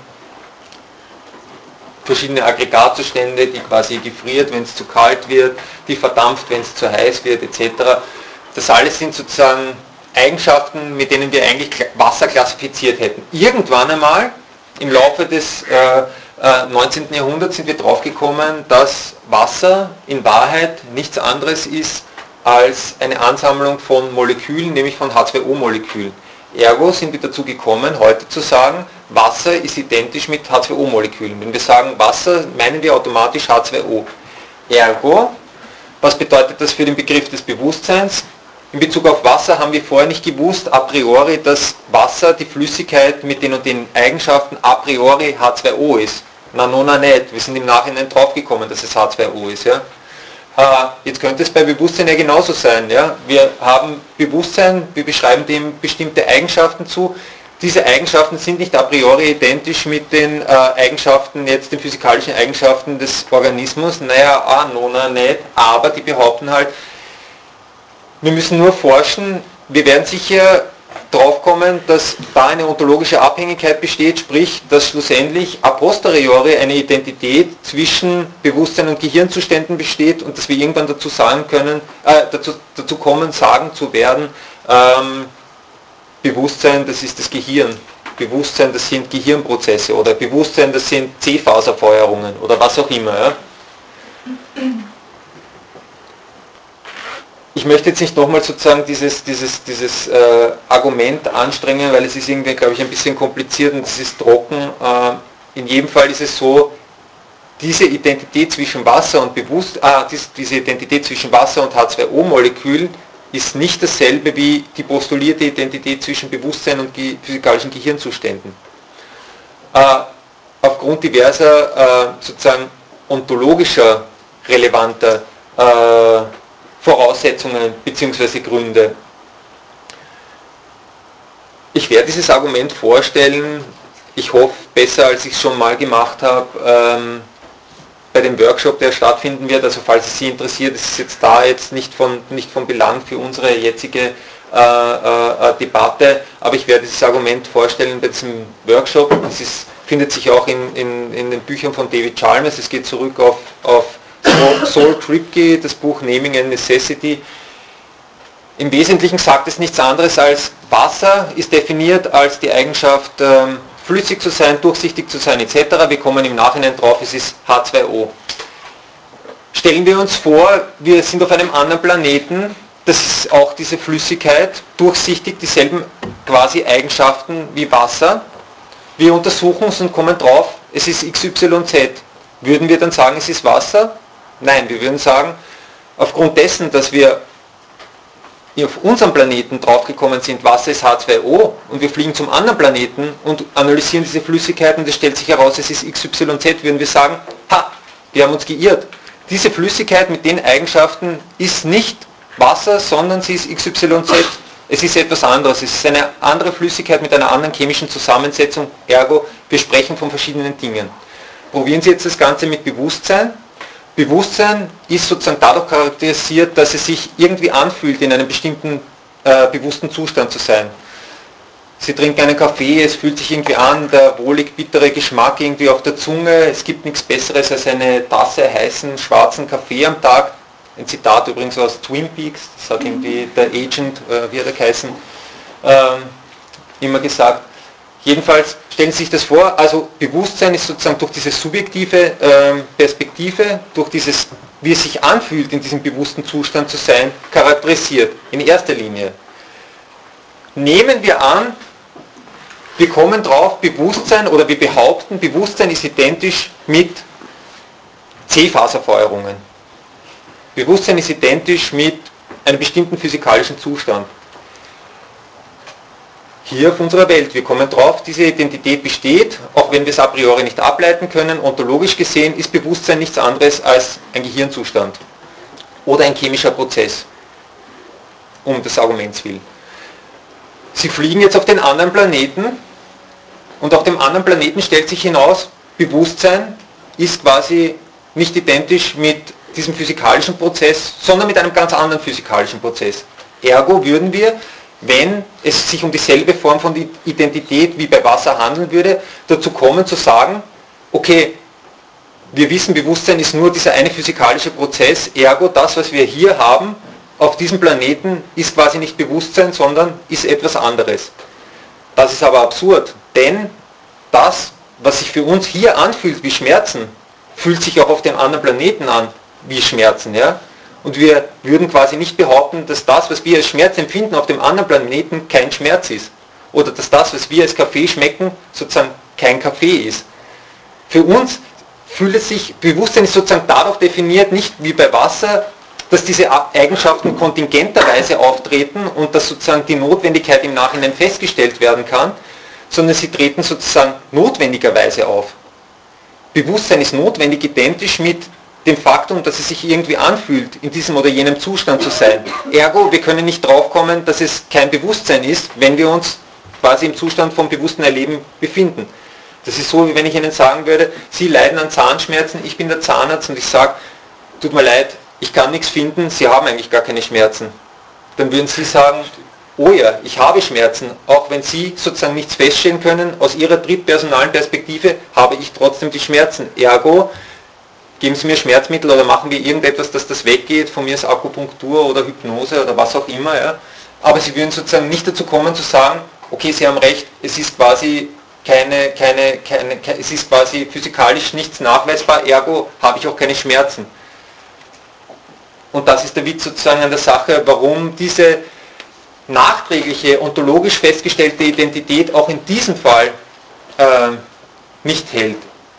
verschiedene Aggregatzustände, die quasi gefriert, wenn es zu kalt wird, die verdampft, wenn es zu heiß wird, et cetera. Das alles sind sozusagen Eigenschaften, mit denen wir eigentlich Wasser klassifiziert hätten. Irgendwann einmal im Laufe des äh, äh, neunzehnten Jahrhunderts sind wir draufgekommen, dass Wasser in Wahrheit nichts anderes ist als eine Ansammlung von Molekülen, nämlich von H zwei O Molekülen. Ergo sind wir dazu gekommen, heute zu sagen, Wasser ist identisch mit H zwei O Molekülen. Wenn wir sagen Wasser, meinen wir automatisch H zwei O. Ergo, was bedeutet das für den Begriff des Bewusstseins? In Bezug auf Wasser haben wir vorher nicht gewusst, a priori, dass Wasser, die Flüssigkeit mit den und den Eigenschaften a priori H zwei O ist. Na, nona nicht. Wir sind im Nachhinein draufgekommen, dass es H zwei O ist. Ja? Jetzt könnte es bei Bewusstsein ja genauso sein. Ja? Wir haben Bewusstsein, wir beschreiben dem bestimmte Eigenschaften zu. Diese Eigenschaften sind nicht a priori identisch mit den äh, Eigenschaften, jetzt den physikalischen Eigenschaften des Organismus. Naja, ah, nona nicht, aber die behaupten halt, wir müssen nur forschen, wir werden sicher drauf kommen, dass da eine ontologische Abhängigkeit besteht, sprich, dass schlussendlich a posteriori eine Identität zwischen Bewusstsein und Gehirnzuständen besteht und dass wir irgendwann dazu sagen können, äh, dazu, dazu kommen, sagen zu werden, ähm, Bewusstsein, das ist das Gehirn, Bewusstsein, das sind Gehirnprozesse oder Bewusstsein, das sind C-Faserfeuerungen oder was auch immer. Ja? Ich möchte jetzt nicht nochmal sozusagen dieses, dieses, dieses äh, Argument anstrengen, weil es ist irgendwie, glaube ich, ein bisschen kompliziert und es ist trocken. Äh, in jedem Fall ist es so, diese Identität zwischen Wasser und Bewusst, ah, dies, diese Identität zwischen Wasser und H zwei O Molekülen ist nicht dasselbe wie die postulierte Identität zwischen Bewusstsein und ge physikalischen Gehirnzuständen. Äh, aufgrund diverser äh, sozusagen ontologischer, relevanter äh, Voraussetzungen bzw. Gründe. Ich werde dieses Argument vorstellen, ich hoffe besser als ich es schon mal gemacht habe, ähm, bei dem Workshop, der stattfinden wird, also falls es Sie interessiert, ist es jetzt da jetzt nicht von, nicht von Belang für unsere jetzige äh, äh, Debatte, aber ich werde dieses Argument vorstellen bei diesem Workshop. Das ist, findet sich auch in, in, in den Büchern von David Chalmers, es geht zurück auf, auf Saul Tripke, das Buch Naming and Necessity. Im Wesentlichen sagt es nichts anderes als Wasser ist definiert als die Eigenschaft ähm, flüssig zu sein, durchsichtig zu sein et cetera. Wir kommen im Nachhinein drauf, es ist H zwei O. Stellen wir uns vor, wir sind auf einem anderen Planeten, das ist auch diese Flüssigkeit, durchsichtig, dieselben quasi Eigenschaften wie Wasser. Wir untersuchen es und kommen drauf, es ist X Y Z. Würden wir dann sagen, es ist Wasser? Nein, wir würden sagen, aufgrund dessen, dass wir auf unserem Planeten draufgekommen sind, Wasser ist H zwei O und wir fliegen zum anderen Planeten und analysieren diese Flüssigkeiten und es stellt sich heraus, es ist X Y Z, würden wir sagen, ha, wir haben uns geirrt. Diese Flüssigkeit mit den Eigenschaften ist nicht Wasser, sondern sie ist X Y Z. Es ist etwas anderes, es ist eine andere Flüssigkeit mit einer anderen chemischen Zusammensetzung, ergo, wir sprechen von verschiedenen Dingen. Probieren Sie jetzt das Ganze mit Bewusstsein. Bewusstsein ist sozusagen dadurch charakterisiert, dass es sich irgendwie anfühlt, in einem bestimmten äh, bewussten Zustand zu sein. Sie trinken einen Kaffee, es fühlt sich irgendwie an, der wohlig bittere Geschmack irgendwie auf der Zunge, es gibt nichts Besseres als eine Tasse heißen, schwarzen Kaffee am Tag. Ein Zitat übrigens aus Twin Peaks, das hat irgendwie der Agent, äh, wie hat er geheißen, ähm, immer gesagt. Jedenfalls stellen Sie sich das vor, also Bewusstsein ist sozusagen durch diese subjektive ähm, Perspektive, durch dieses, wie es sich anfühlt, in diesem bewussten Zustand zu sein, charakterisiert, in erster Linie. Nehmen wir an, wir kommen drauf, Bewusstsein, oder wir behaupten, Bewusstsein ist identisch mit C-Faserfeuerungen. Bewusstsein ist identisch mit einem bestimmten physikalischen Zustand. Hier auf unserer Welt. Wir kommen drauf, diese Identität besteht, auch wenn wir es a priori nicht ableiten können. Ontologisch gesehen ist Bewusstsein nichts anderes als ein Gehirnzustand oder ein chemischer Prozess, um des Arguments willen. Sie fliegen jetzt auf den anderen Planeten und auf dem anderen Planeten stellt sich hinaus, Bewusstsein ist quasi nicht identisch mit diesem physikalischen Prozess, sondern mit einem ganz anderen physikalischen Prozess. Ergo würden wir, wenn es sich um dieselbe Form von Identität wie bei Wasser handeln würde, dazu kommen zu sagen, okay, wir wissen, Bewusstsein ist nur dieser eine physikalische Prozess, ergo das, was wir hier haben, auf diesem Planeten, ist quasi nicht Bewusstsein, sondern ist etwas anderes. Das ist aber absurd, denn das, was sich für uns hier anfühlt wie Schmerzen, fühlt sich auch auf dem anderen Planeten an wie Schmerzen, ja? Und wir würden quasi nicht behaupten, dass das, was wir als Schmerz empfinden, auf dem anderen Planeten kein Schmerz ist. Oder dass das, was wir als Kaffee schmecken, sozusagen kein Kaffee ist. Für uns fühlt es sich, Bewusstsein ist sozusagen dadurch definiert, nicht wie bei Wasser, dass diese Eigenschaften kontingenterweise auftreten und dass sozusagen die Notwendigkeit im Nachhinein festgestellt werden kann, sondern sie treten sozusagen notwendigerweise auf. Bewusstsein ist notwendig identisch mit dem Faktum, dass es sich irgendwie anfühlt, in diesem oder jenem Zustand zu sein. Ergo, wir können nicht draufkommen, dass es kein Bewusstsein ist, wenn wir uns quasi im Zustand vom bewussten Erleben befinden. Das ist so, wie wenn ich Ihnen sagen würde, Sie leiden an Zahnschmerzen, ich bin der Zahnarzt und ich sage, tut mir leid, ich kann nichts finden, Sie haben eigentlich gar keine Schmerzen. Dann würden Sie sagen, oh ja, ich habe Schmerzen, auch wenn Sie sozusagen nichts feststellen können, aus Ihrer drittpersonalen Perspektive habe ich trotzdem die Schmerzen. Ergo, geben Sie mir Schmerzmittel oder machen wir irgendetwas, dass das weggeht, von mir ist Akupunktur oder Hypnose oder was auch immer. Ja. Aber Sie würden sozusagen nicht dazu kommen zu sagen, okay, Sie haben recht, es ist quasi keine, keine, keine, keine es ist quasi physikalisch nichts nachweisbar, ergo habe ich auch keine Schmerzen. Und das ist der Witz sozusagen an der Sache, warum diese nachträgliche, ontologisch festgestellte Identität auch in diesem Fall äh, nicht hält.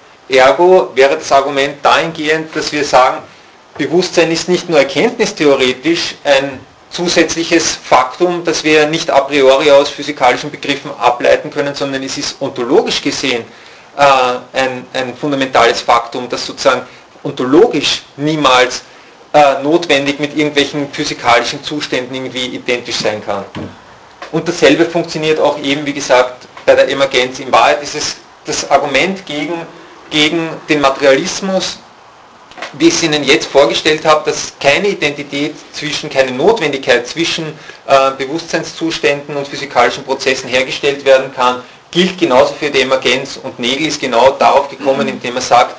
Ergo wäre das Argument dahingehend, dass wir sagen, Bewusstsein ist nicht nur erkenntnistheoretisch ein zusätzliches Faktum, das wir nicht a priori aus physikalischen Begriffen ableiten können, sondern es ist ontologisch gesehen äh, ein, ein fundamentales Faktum, das sozusagen ontologisch niemals äh, notwendig mit irgendwelchen physikalischen Zuständen irgendwie identisch sein kann. Und dasselbe funktioniert auch eben, wie gesagt, bei der Emergenz. In Wahrheit ist es das Argument gegen, gegen den Materialismus, wie ich es Ihnen jetzt vorgestellt habe, dass keine Identität zwischen, keine Notwendigkeit zwischen äh, Bewusstseinszuständen und physikalischen Prozessen hergestellt werden kann, gilt genauso für die Emergenz. Und Nagel ist genau darauf gekommen, indem er sagt,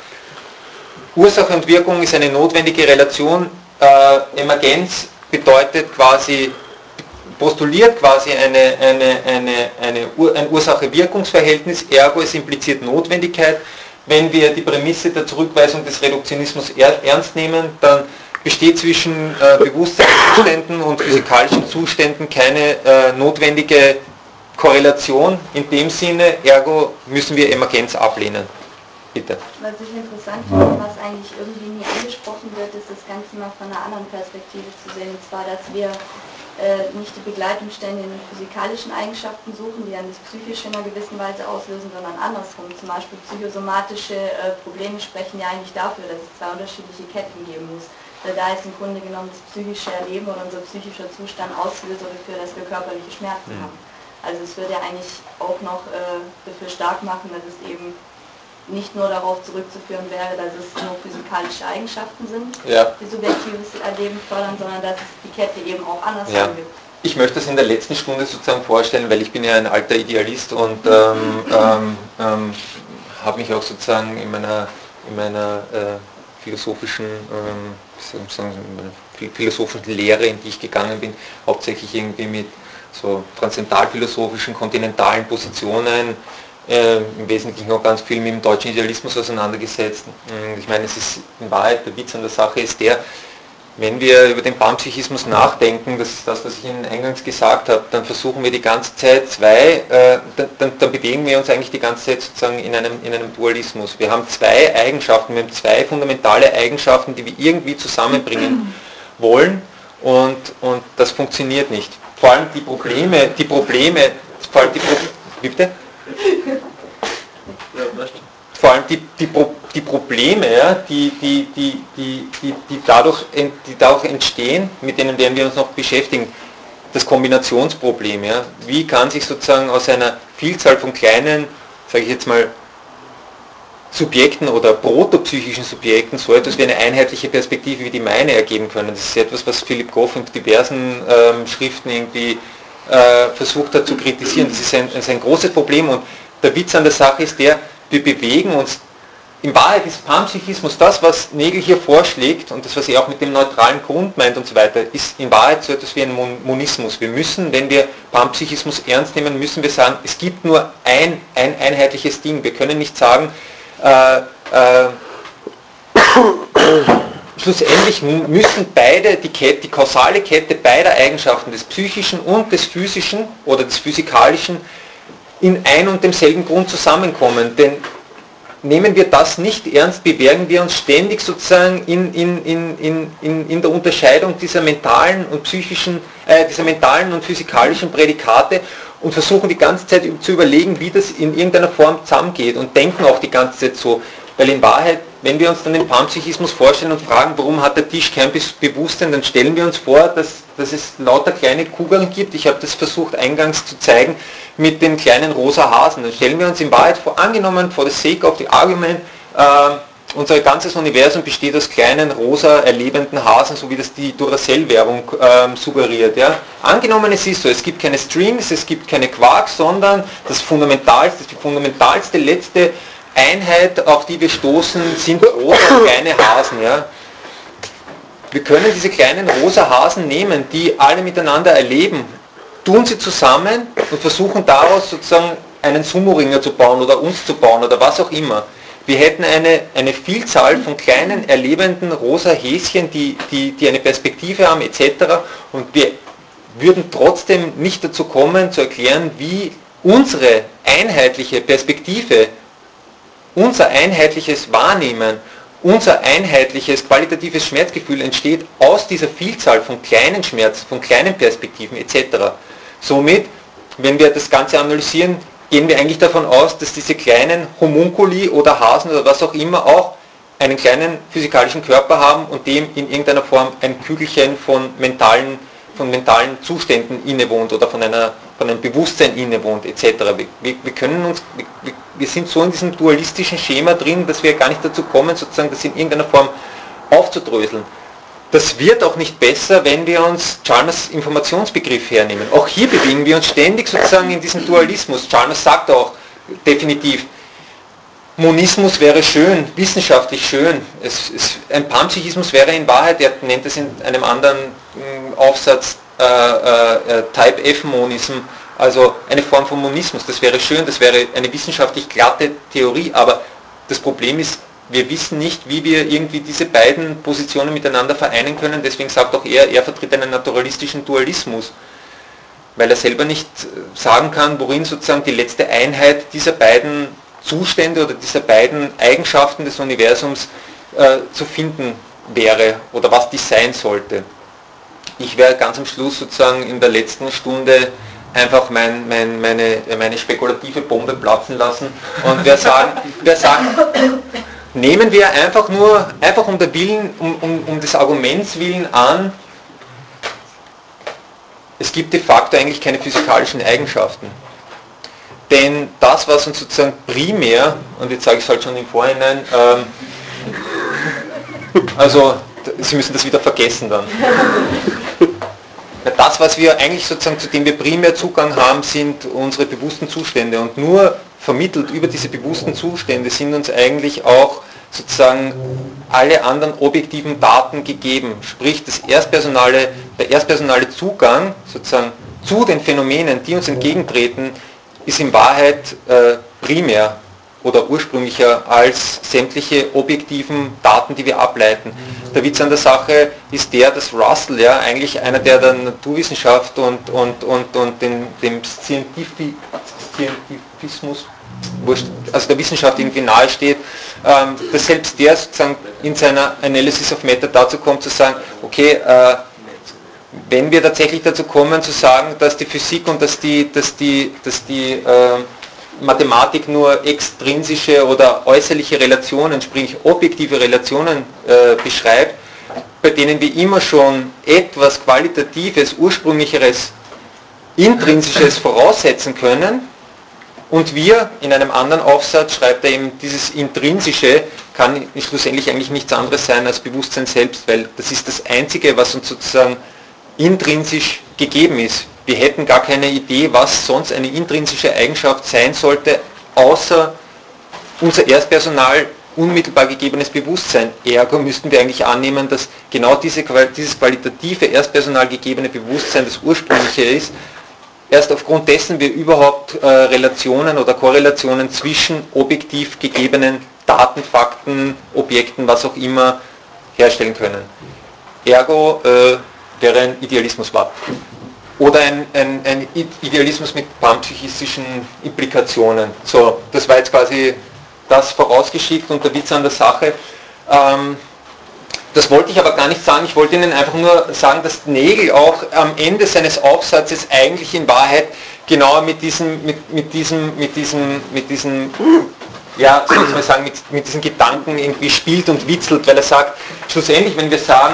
Ursache und Wirkung ist eine notwendige Relation. Äh, Emergenz bedeutet quasi, postuliert quasi eine, eine, eine, eine, Ur, ein Ursache-Wirkungsverhältnis, ergo es impliziert Notwendigkeit. Wenn wir die Prämisse der Zurückweisung des Reduktionismus ernst nehmen, dann besteht zwischen äh, Bewusstseinszuständen und physikalischen Zuständen keine äh, notwendige Korrelation in dem Sinne, ergo müssen wir Emergenz ablehnen. Bitte. Was ich interessant finde, was eigentlich irgendwie nie angesprochen wird, ist das Ganze mal von einer anderen Perspektive zu sehen. Und zwar, dass wir äh, nicht die Begleitumstände in den physikalischen Eigenschaften suchen, die dann das Psychische in einer gewissen Weise auslösen, sondern andersrum. Zum Beispiel psychosomatische äh, Probleme sprechen ja eigentlich dafür, dass es zwei unterschiedliche Ketten geben muss. Weil da ist im Grunde genommen das psychische Erleben oder unser psychischer Zustand Auslöser dafür, dass wir körperliche Schmerzen mhm. haben. Also es würde ja eigentlich auch noch äh, dafür stark machen, dass es eben nicht nur darauf zurückzuführen wäre, dass es nur physikalische Eigenschaften sind, ja. die subjektives Erleben fördern, sondern dass es die Kette eben auch anders ja. gibt. Ich möchte das in der letzten Stunde sozusagen vorstellen, weil ich bin ja ein alter Idealist und ähm, ähm, ähm, habe mich auch sozusagen in meiner, in meiner äh, philosophischen, ähm, sozusagen in meiner philosophischen Lehre, in die ich gegangen bin, hauptsächlich irgendwie mit so transzendalphilosophischen, kontinentalen Positionen, Äh, im Wesentlichen auch ganz viel mit dem deutschen Idealismus auseinandergesetzt. Ich meine, es ist in Wahrheit, der Witz an der Sache ist der, wenn wir über den Panpsychismus nachdenken, das ist das, was ich Ihnen eingangs gesagt habe, dann versuchen wir die ganze Zeit zwei, äh, dann, dann, dann bewegen wir uns eigentlich die ganze Zeit sozusagen in einem, in einem Dualismus. Wir haben zwei Eigenschaften, wir haben zwei fundamentale Eigenschaften, die wir irgendwie zusammenbringen wollen und, und das funktioniert nicht. Vor allem die Probleme, die Probleme, vor allem die Pro wie bitte? Vor allem die, die, die Probleme, ja, die, die, die, die, die, die, dadurch, die dadurch entstehen, mit denen werden wir uns noch beschäftigen, das Kombinationsproblem. Ja. Wie kann sich sozusagen aus einer Vielzahl von kleinen, sage ich jetzt mal, Subjekten oder protopsychischen Subjekten so etwas wie eine einheitliche Perspektive wie die meine ergeben können. Das ist etwas, was Philipp Goff in diversen ähm, Schriften irgendwie äh, versucht hat zu kritisieren. Das ist ein, das ist ein großes Problem und der Witz an der Sache ist der, wir bewegen uns, in Wahrheit ist Panpsychismus das, was Nagel hier vorschlägt und das, was er auch mit dem neutralen Grund meint und so weiter, ist in Wahrheit so etwas wie ein Monismus. Wir müssen, wenn wir Panpsychismus ernst nehmen, müssen wir sagen, es gibt nur ein, ein einheitliches Ding. Wir können nicht sagen, äh, äh, schlussendlich müssen beide, die, Kette, die kausale Kette beider Eigenschaften, des Psychischen und des Physischen oder des Physikalischen, in ein und demselben Grund zusammenkommen. Denn nehmen wir das nicht ernst, bewegen wir uns ständig sozusagen in, in, in, in, in, in der Unterscheidung dieser mentalen und psychischen, äh, dieser mentalen und physikalischen Prädikate und versuchen die ganze Zeit zu überlegen, wie das in irgendeiner Form zusammengeht und denken auch die ganze Zeit so. Weil in Wahrheit, wenn wir uns dann den Panpsychismus vorstellen und fragen, warum hat der Tisch kein Bewusstsein, dann stellen wir uns vor, dass, dass es lauter kleine Kugeln gibt. Ich habe das versucht eingangs zu zeigen mit den kleinen rosa Hasen. Dann stellen wir uns in Wahrheit vor, angenommen, for the sake of the argument, äh, unser ganzes Universum besteht aus kleinen rosa erlebenden Hasen, so wie das die Duracell-Werbung ähm, suggeriert. Ja? Angenommen, es ist so, es gibt keine Strings, es gibt keine Quarks, sondern das fundamentalste, die fundamentalste letzte Einheit, auf die wir stoßen, sind rosa kleine Hasen. Ja? Wir können diese kleinen rosa Hasen nehmen, die alle miteinander erleben, tun sie zusammen und versuchen daraus sozusagen einen Sumo-Ringer zu bauen oder uns zu bauen oder was auch immer. Wir hätten eine, eine Vielzahl von kleinen, erlebenden rosa Häschen, die, die, die eine Perspektive haben et cetera. Und wir würden trotzdem nicht dazu kommen, zu erklären, wie unsere einheitliche Perspektive, unser einheitliches Wahrnehmen, unser einheitliches qualitatives Schmerzgefühl entsteht aus dieser Vielzahl von kleinen Schmerz, von kleinen Perspektiven et cetera. Somit, wenn wir das Ganze analysieren, gehen wir eigentlich davon aus, dass diese kleinen Homunkuli oder Hasen oder was auch immer auch einen kleinen physikalischen Körper haben und dem in irgendeiner Form ein Kügelchen von mentalen, von mentalen Zuständen innewohnt oder von, einer, von einem Bewusstsein innewohnt et cetera. Wir, wir, wir, können uns, wir, wir sind so in diesem dualistischen Schema drin, dass wir gar nicht dazu kommen, sozusagen das in irgendeiner Form aufzudröseln. Das wird auch nicht besser, wenn wir uns Chalmers Informationsbegriff hernehmen. Auch hier bewegen wir uns ständig sozusagen in diesem Dualismus. Chalmers sagt auch definitiv, Monismus wäre schön, wissenschaftlich schön. Es, es, ein Panpsychismus wäre in Wahrheit, er nennt es in einem anderen mh, Aufsatz äh, äh, Type F Monism, also eine Form von Monismus. Das wäre schön, das wäre eine wissenschaftlich glatte Theorie, aber das Problem ist, wir wissen nicht, wie wir irgendwie diese beiden Positionen miteinander vereinen können. Deswegen sagt auch er, er vertritt einen naturalistischen Dualismus, weil er selber nicht sagen kann, worin sozusagen die letzte Einheit dieser beiden Zustände oder dieser beiden Eigenschaften des Universums äh, zu finden wäre oder was dies sein sollte. Ich werde ganz am Schluss sozusagen in der letzten Stunde einfach mein, mein, meine, meine spekulative Bombe platzen lassen und wer sagen, wer sagen nehmen wir einfach nur, einfach um, der Willen, um, um, um des Arguments willen an, es gibt de facto eigentlich keine physikalischen Eigenschaften. Denn das, was uns sozusagen primär, und jetzt sage ich es halt schon im Vorhinein, ähm, also Sie müssen das wieder vergessen dann. Das, was wir eigentlich sozusagen, zu dem wir primär Zugang haben, sind unsere bewussten Zustände und nur vermittelt über diese bewussten Zustände sind uns eigentlich auch sozusagen alle anderen objektiven Daten gegeben. Sprich, das erstpersonale, der erstpersonale Zugang sozusagen zu den Phänomenen, die uns entgegentreten, ist in Wahrheit äh, primär oder ursprünglicher als sämtliche objektiven Daten, die wir ableiten. Der Witz an der Sache ist der, dass Russell ja eigentlich einer, der der Naturwissenschaft und, und, und, und dem, dem Scientific, Scientifismus, also der Wissenschaft irgendwie nahe steht, ähm, dass selbst der sozusagen in seiner Analysis of Matter dazu kommt zu sagen, okay, äh, wenn wir tatsächlich dazu kommen zu sagen, dass die Physik und dass die, dass die, dass die äh, Mathematik nur extrinsische oder äußerliche Relationen, sprich objektive Relationen äh, beschreibt, bei denen wir immer schon etwas Qualitatives, Ursprünglicheres, Intrinsisches voraussetzen können, und wir in einem anderen Aufsatz schreibt er eben, dieses Intrinsische kann schlussendlich eigentlich nichts anderes sein als Bewusstsein selbst, weil das ist das Einzige, was uns sozusagen intrinsisch gegeben ist. Wir hätten gar keine Idee, was sonst eine intrinsische Eigenschaft sein sollte, außer unser Erstpersonal unmittelbar gegebenes Bewusstsein. Ergo müssten wir eigentlich annehmen, dass genau diese, dieses qualitative Erstpersonal gegebene Bewusstsein das ursprüngliche ist. Erst aufgrund dessen wir überhaupt äh, Relationen oder Korrelationen zwischen objektiv gegebenen Daten, Fakten, Objekten, was auch immer, herstellen können. Ergo äh, wäre ein Idealismus wahr. Oder ein, ein, ein Idealismus mit panpsychistischen Implikationen. So, das war jetzt quasi das vorausgeschickt und der Witz an der Sache. Ähm, Das wollte ich aber gar nicht sagen, ich wollte Ihnen einfach nur sagen, dass Nagel auch am Ende seines Aufsatzes eigentlich in Wahrheit genau mit diesem, mit, mit diesem, mit diesem, mit diesem, ja, soll ich mal sagen, mit, mit diesen Gedanken irgendwie spielt und witzelt, weil er sagt, schlussendlich, wenn wir sagen,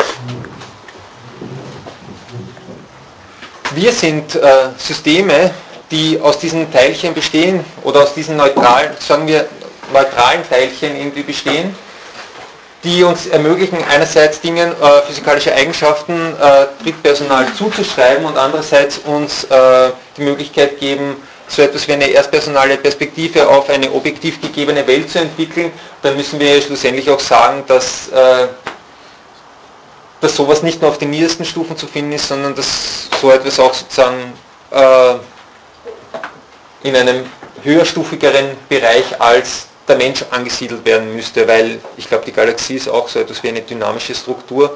wir sind äh, Systeme, die aus diesen Teilchen bestehen oder aus diesen neutralen, sagen wir, neutralen Teilchen irgendwie bestehen, die uns ermöglichen, einerseits Dingen äh, physikalische Eigenschaften äh, Drittpersonal zuzuschreiben und andererseits uns äh, die Möglichkeit geben, so etwas wie eine erstpersonale Perspektive auf eine objektiv gegebene Welt zu entwickeln. Dann müssen wir schlussendlich auch sagen, dass, äh, dass sowas nicht nur auf den niedersten Stufen zu finden ist, sondern dass so etwas auch sozusagen äh, in einem höherstufigeren Bereich als der Mensch angesiedelt werden müsste, weil ich glaube, die Galaxie ist auch so etwas wie eine dynamische Struktur.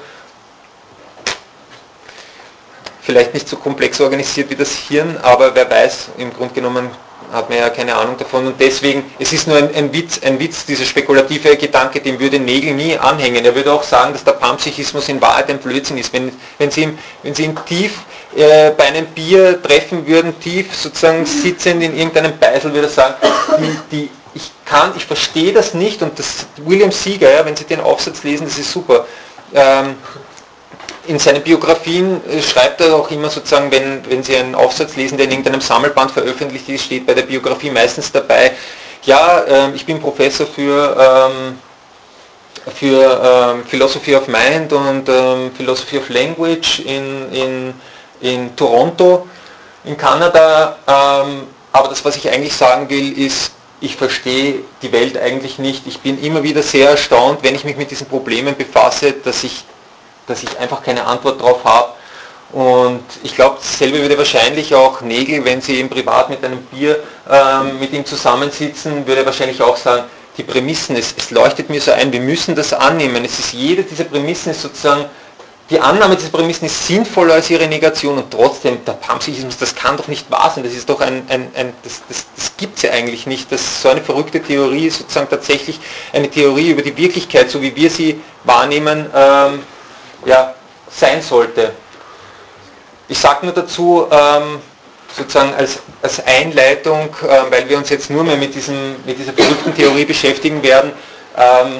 Vielleicht nicht so komplex organisiert wie das Hirn, aber wer weiß, im Grunde genommen hat man ja keine Ahnung davon und deswegen, es ist nur ein, ein Witz, ein Witz, dieser spekulative Gedanke, dem würde Nägel nie anhängen. Er würde auch sagen, dass der Panpsychismus in Wahrheit ein Blödsinn ist. Wenn, wenn, Sie, ihn, wenn Sie ihn tief äh, bei einem Bier treffen würden, tief sozusagen sitzend in irgendeinem Beisel, würde er sagen, die, die ich kann, ich verstehe das nicht und das William Seeger, ja, wenn Sie den Aufsatz lesen, das ist super. Ähm, in seinen Biografien äh, schreibt er auch immer sozusagen, wenn, wenn Sie einen Aufsatz lesen, der in irgendeinem Sammelband veröffentlicht ist, steht bei der Biografie meistens dabei, ja, äh, ich bin Professor für, ähm, für ähm, Philosophy of Mind und ähm, Philosophy of Language in, in, in Toronto, in Kanada, ähm, aber das, was ich eigentlich sagen will, ist, ich verstehe die Welt eigentlich nicht. Ich bin immer wieder sehr erstaunt, wenn ich mich mit diesen Problemen befasse, dass ich, dass ich einfach keine Antwort drauf habe. Und ich glaube, dasselbe würde wahrscheinlich auch Nägel, wenn Sie im Privat mit einem Bier ähm, mit ihm zusammensitzen, würde er wahrscheinlich auch sagen, die Prämissen, es, es leuchtet mir so ein, wir müssen das annehmen. Es ist, jede dieser Prämissen ist sozusagen, die Annahme dieser Prämissen ist sinnvoller als ihre Negation und trotzdem, der Panpsychismus, das kann doch nicht wahr sein, das ist doch ein, ein, ein das, das, das gibt es ja eigentlich nicht, dass so eine verrückte Theorie sozusagen tatsächlich eine Theorie über die Wirklichkeit, so wie wir sie wahrnehmen, ähm, ja, sein sollte. Ich sage nur dazu, ähm, sozusagen als, als Einleitung, äh, weil wir uns jetzt nur mehr mit, diesem, mit dieser verrückten Theorie beschäftigen werden, ähm,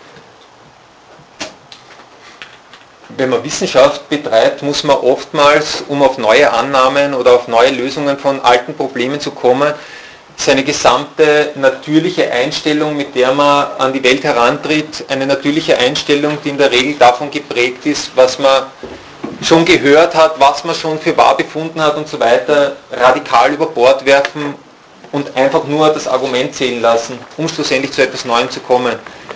wenn man Wissenschaft betreibt, muss man oftmals, um auf neue Annahmen oder auf neue Lösungen von alten Problemen zu kommen, seine gesamte natürliche Einstellung, mit der man an die Welt herantritt, eine natürliche Einstellung, die in der Regel davon geprägt ist, was man schon gehört hat, was man schon für wahr befunden hat und so weiter, radikal über Bord werfen und einfach nur das Argument zählen lassen, um schlussendlich zu etwas Neuem zu kommen.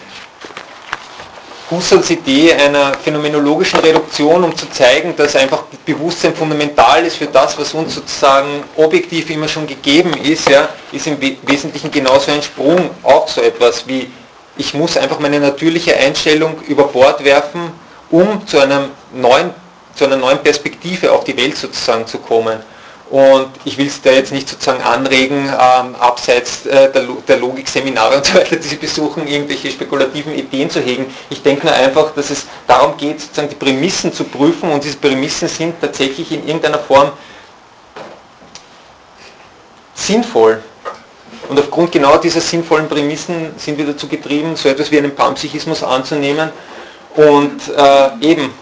Husserls Idee einer phänomenologischen Reduktion, um zu zeigen, dass einfach Bewusstsein fundamental ist für das, was uns sozusagen objektiv immer schon gegeben ist, ja, ist im Wesentlichen genauso ein Sprung, auch so etwas wie, ich muss einfach meine natürliche Einstellung über Bord werfen, um zu einer neuen, zu einer neuen Perspektive auf die Welt sozusagen zu kommen. Und ich will es da jetzt nicht sozusagen anregen, ähm, abseits äh, der, der Logik-Seminare und so weiter, die Sie besuchen, irgendwelche spekulativen Ideen zu hegen. Ich denke nur einfach, dass es darum geht, sozusagen die Prämissen zu prüfen und diese Prämissen sind tatsächlich in irgendeiner Form sinnvoll. Und aufgrund genau dieser sinnvollen Prämissen sind wir dazu getrieben, so etwas wie einen Panpsychismus anzunehmen und äh, eben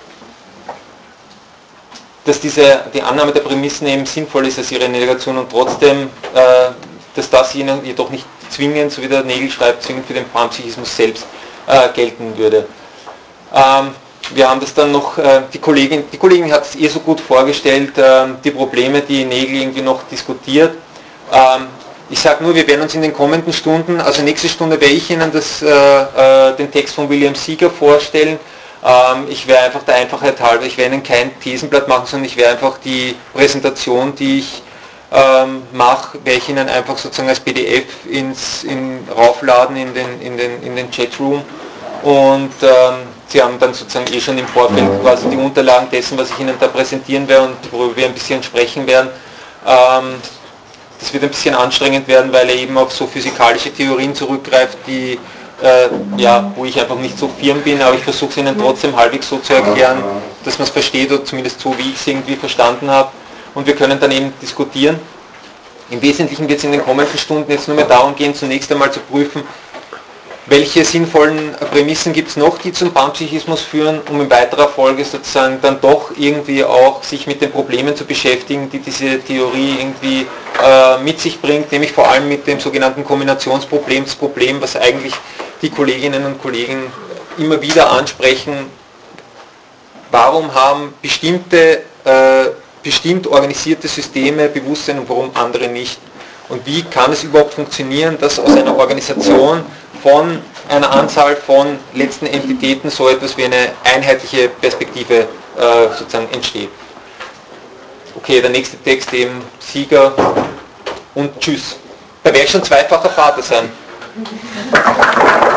dass diese, die Annahme der Prämissen eben sinnvoll ist als ihre Negation und trotzdem, äh, dass das ihnen jedoch nicht zwingend, so wie der Nägel schreibt, zwingend für den Panpsychismus selbst äh, gelten würde. Ähm, wir haben das dann noch, äh, die Kollegin, die Kollegin hat es eh so gut vorgestellt, äh, die Probleme, die Nägel irgendwie noch diskutiert. Ähm, ich sage nur, wir werden uns in den kommenden Stunden, also nächste Stunde werde ich Ihnen das, äh, äh, den Text von William Seeger vorstellen. Ich werde einfach der Einfachheit halber, ich werde Ihnen kein Thesenblatt machen, sondern ich werde einfach die Präsentation, die ich ähm, mache, werde ich Ihnen einfach sozusagen als P D F ins, in, raufladen in den, in den, in den Chatroom und ähm, Sie haben dann sozusagen eh schon im Vorfeld quasi die Unterlagen dessen, was ich Ihnen da präsentieren werde und worüber wir ein bisschen sprechen werden. Ähm, das wird ein bisschen anstrengend werden, weil er eben auf so physikalische Theorien zurückgreift, die Äh, ja, wo ich einfach nicht so firm bin, aber ich versuche es Ihnen trotzdem halbwegs so zu erklären, dass man es versteht oder zumindest so, wie ich es irgendwie verstanden habe. Und wir können dann eben diskutieren. Im Wesentlichen wird es in den kommenden Stunden jetzt nur mehr darum gehen, zunächst einmal zu prüfen, welche sinnvollen Prämissen gibt es noch, die zum Panpsychismus führen, um in weiterer Folge sozusagen dann doch irgendwie auch sich mit den Problemen zu beschäftigen, die diese Theorie irgendwie äh, mit sich bringt, nämlich vor allem mit dem sogenannten Kombinationsproblem, das Problem, was eigentlich die Kolleginnen und Kollegen immer wieder ansprechen: Warum haben bestimmte, äh, bestimmt organisierte Systeme Bewusstsein und warum andere nicht? Und wie kann es überhaupt funktionieren, dass aus einer Organisation von einer Anzahl von letzten Entitäten so etwas wie eine einheitliche Perspektive äh, sozusagen entsteht? Okay, der nächste Text eben Sieger und Tschüss. Da werde ich schon zweifacher Vater sein.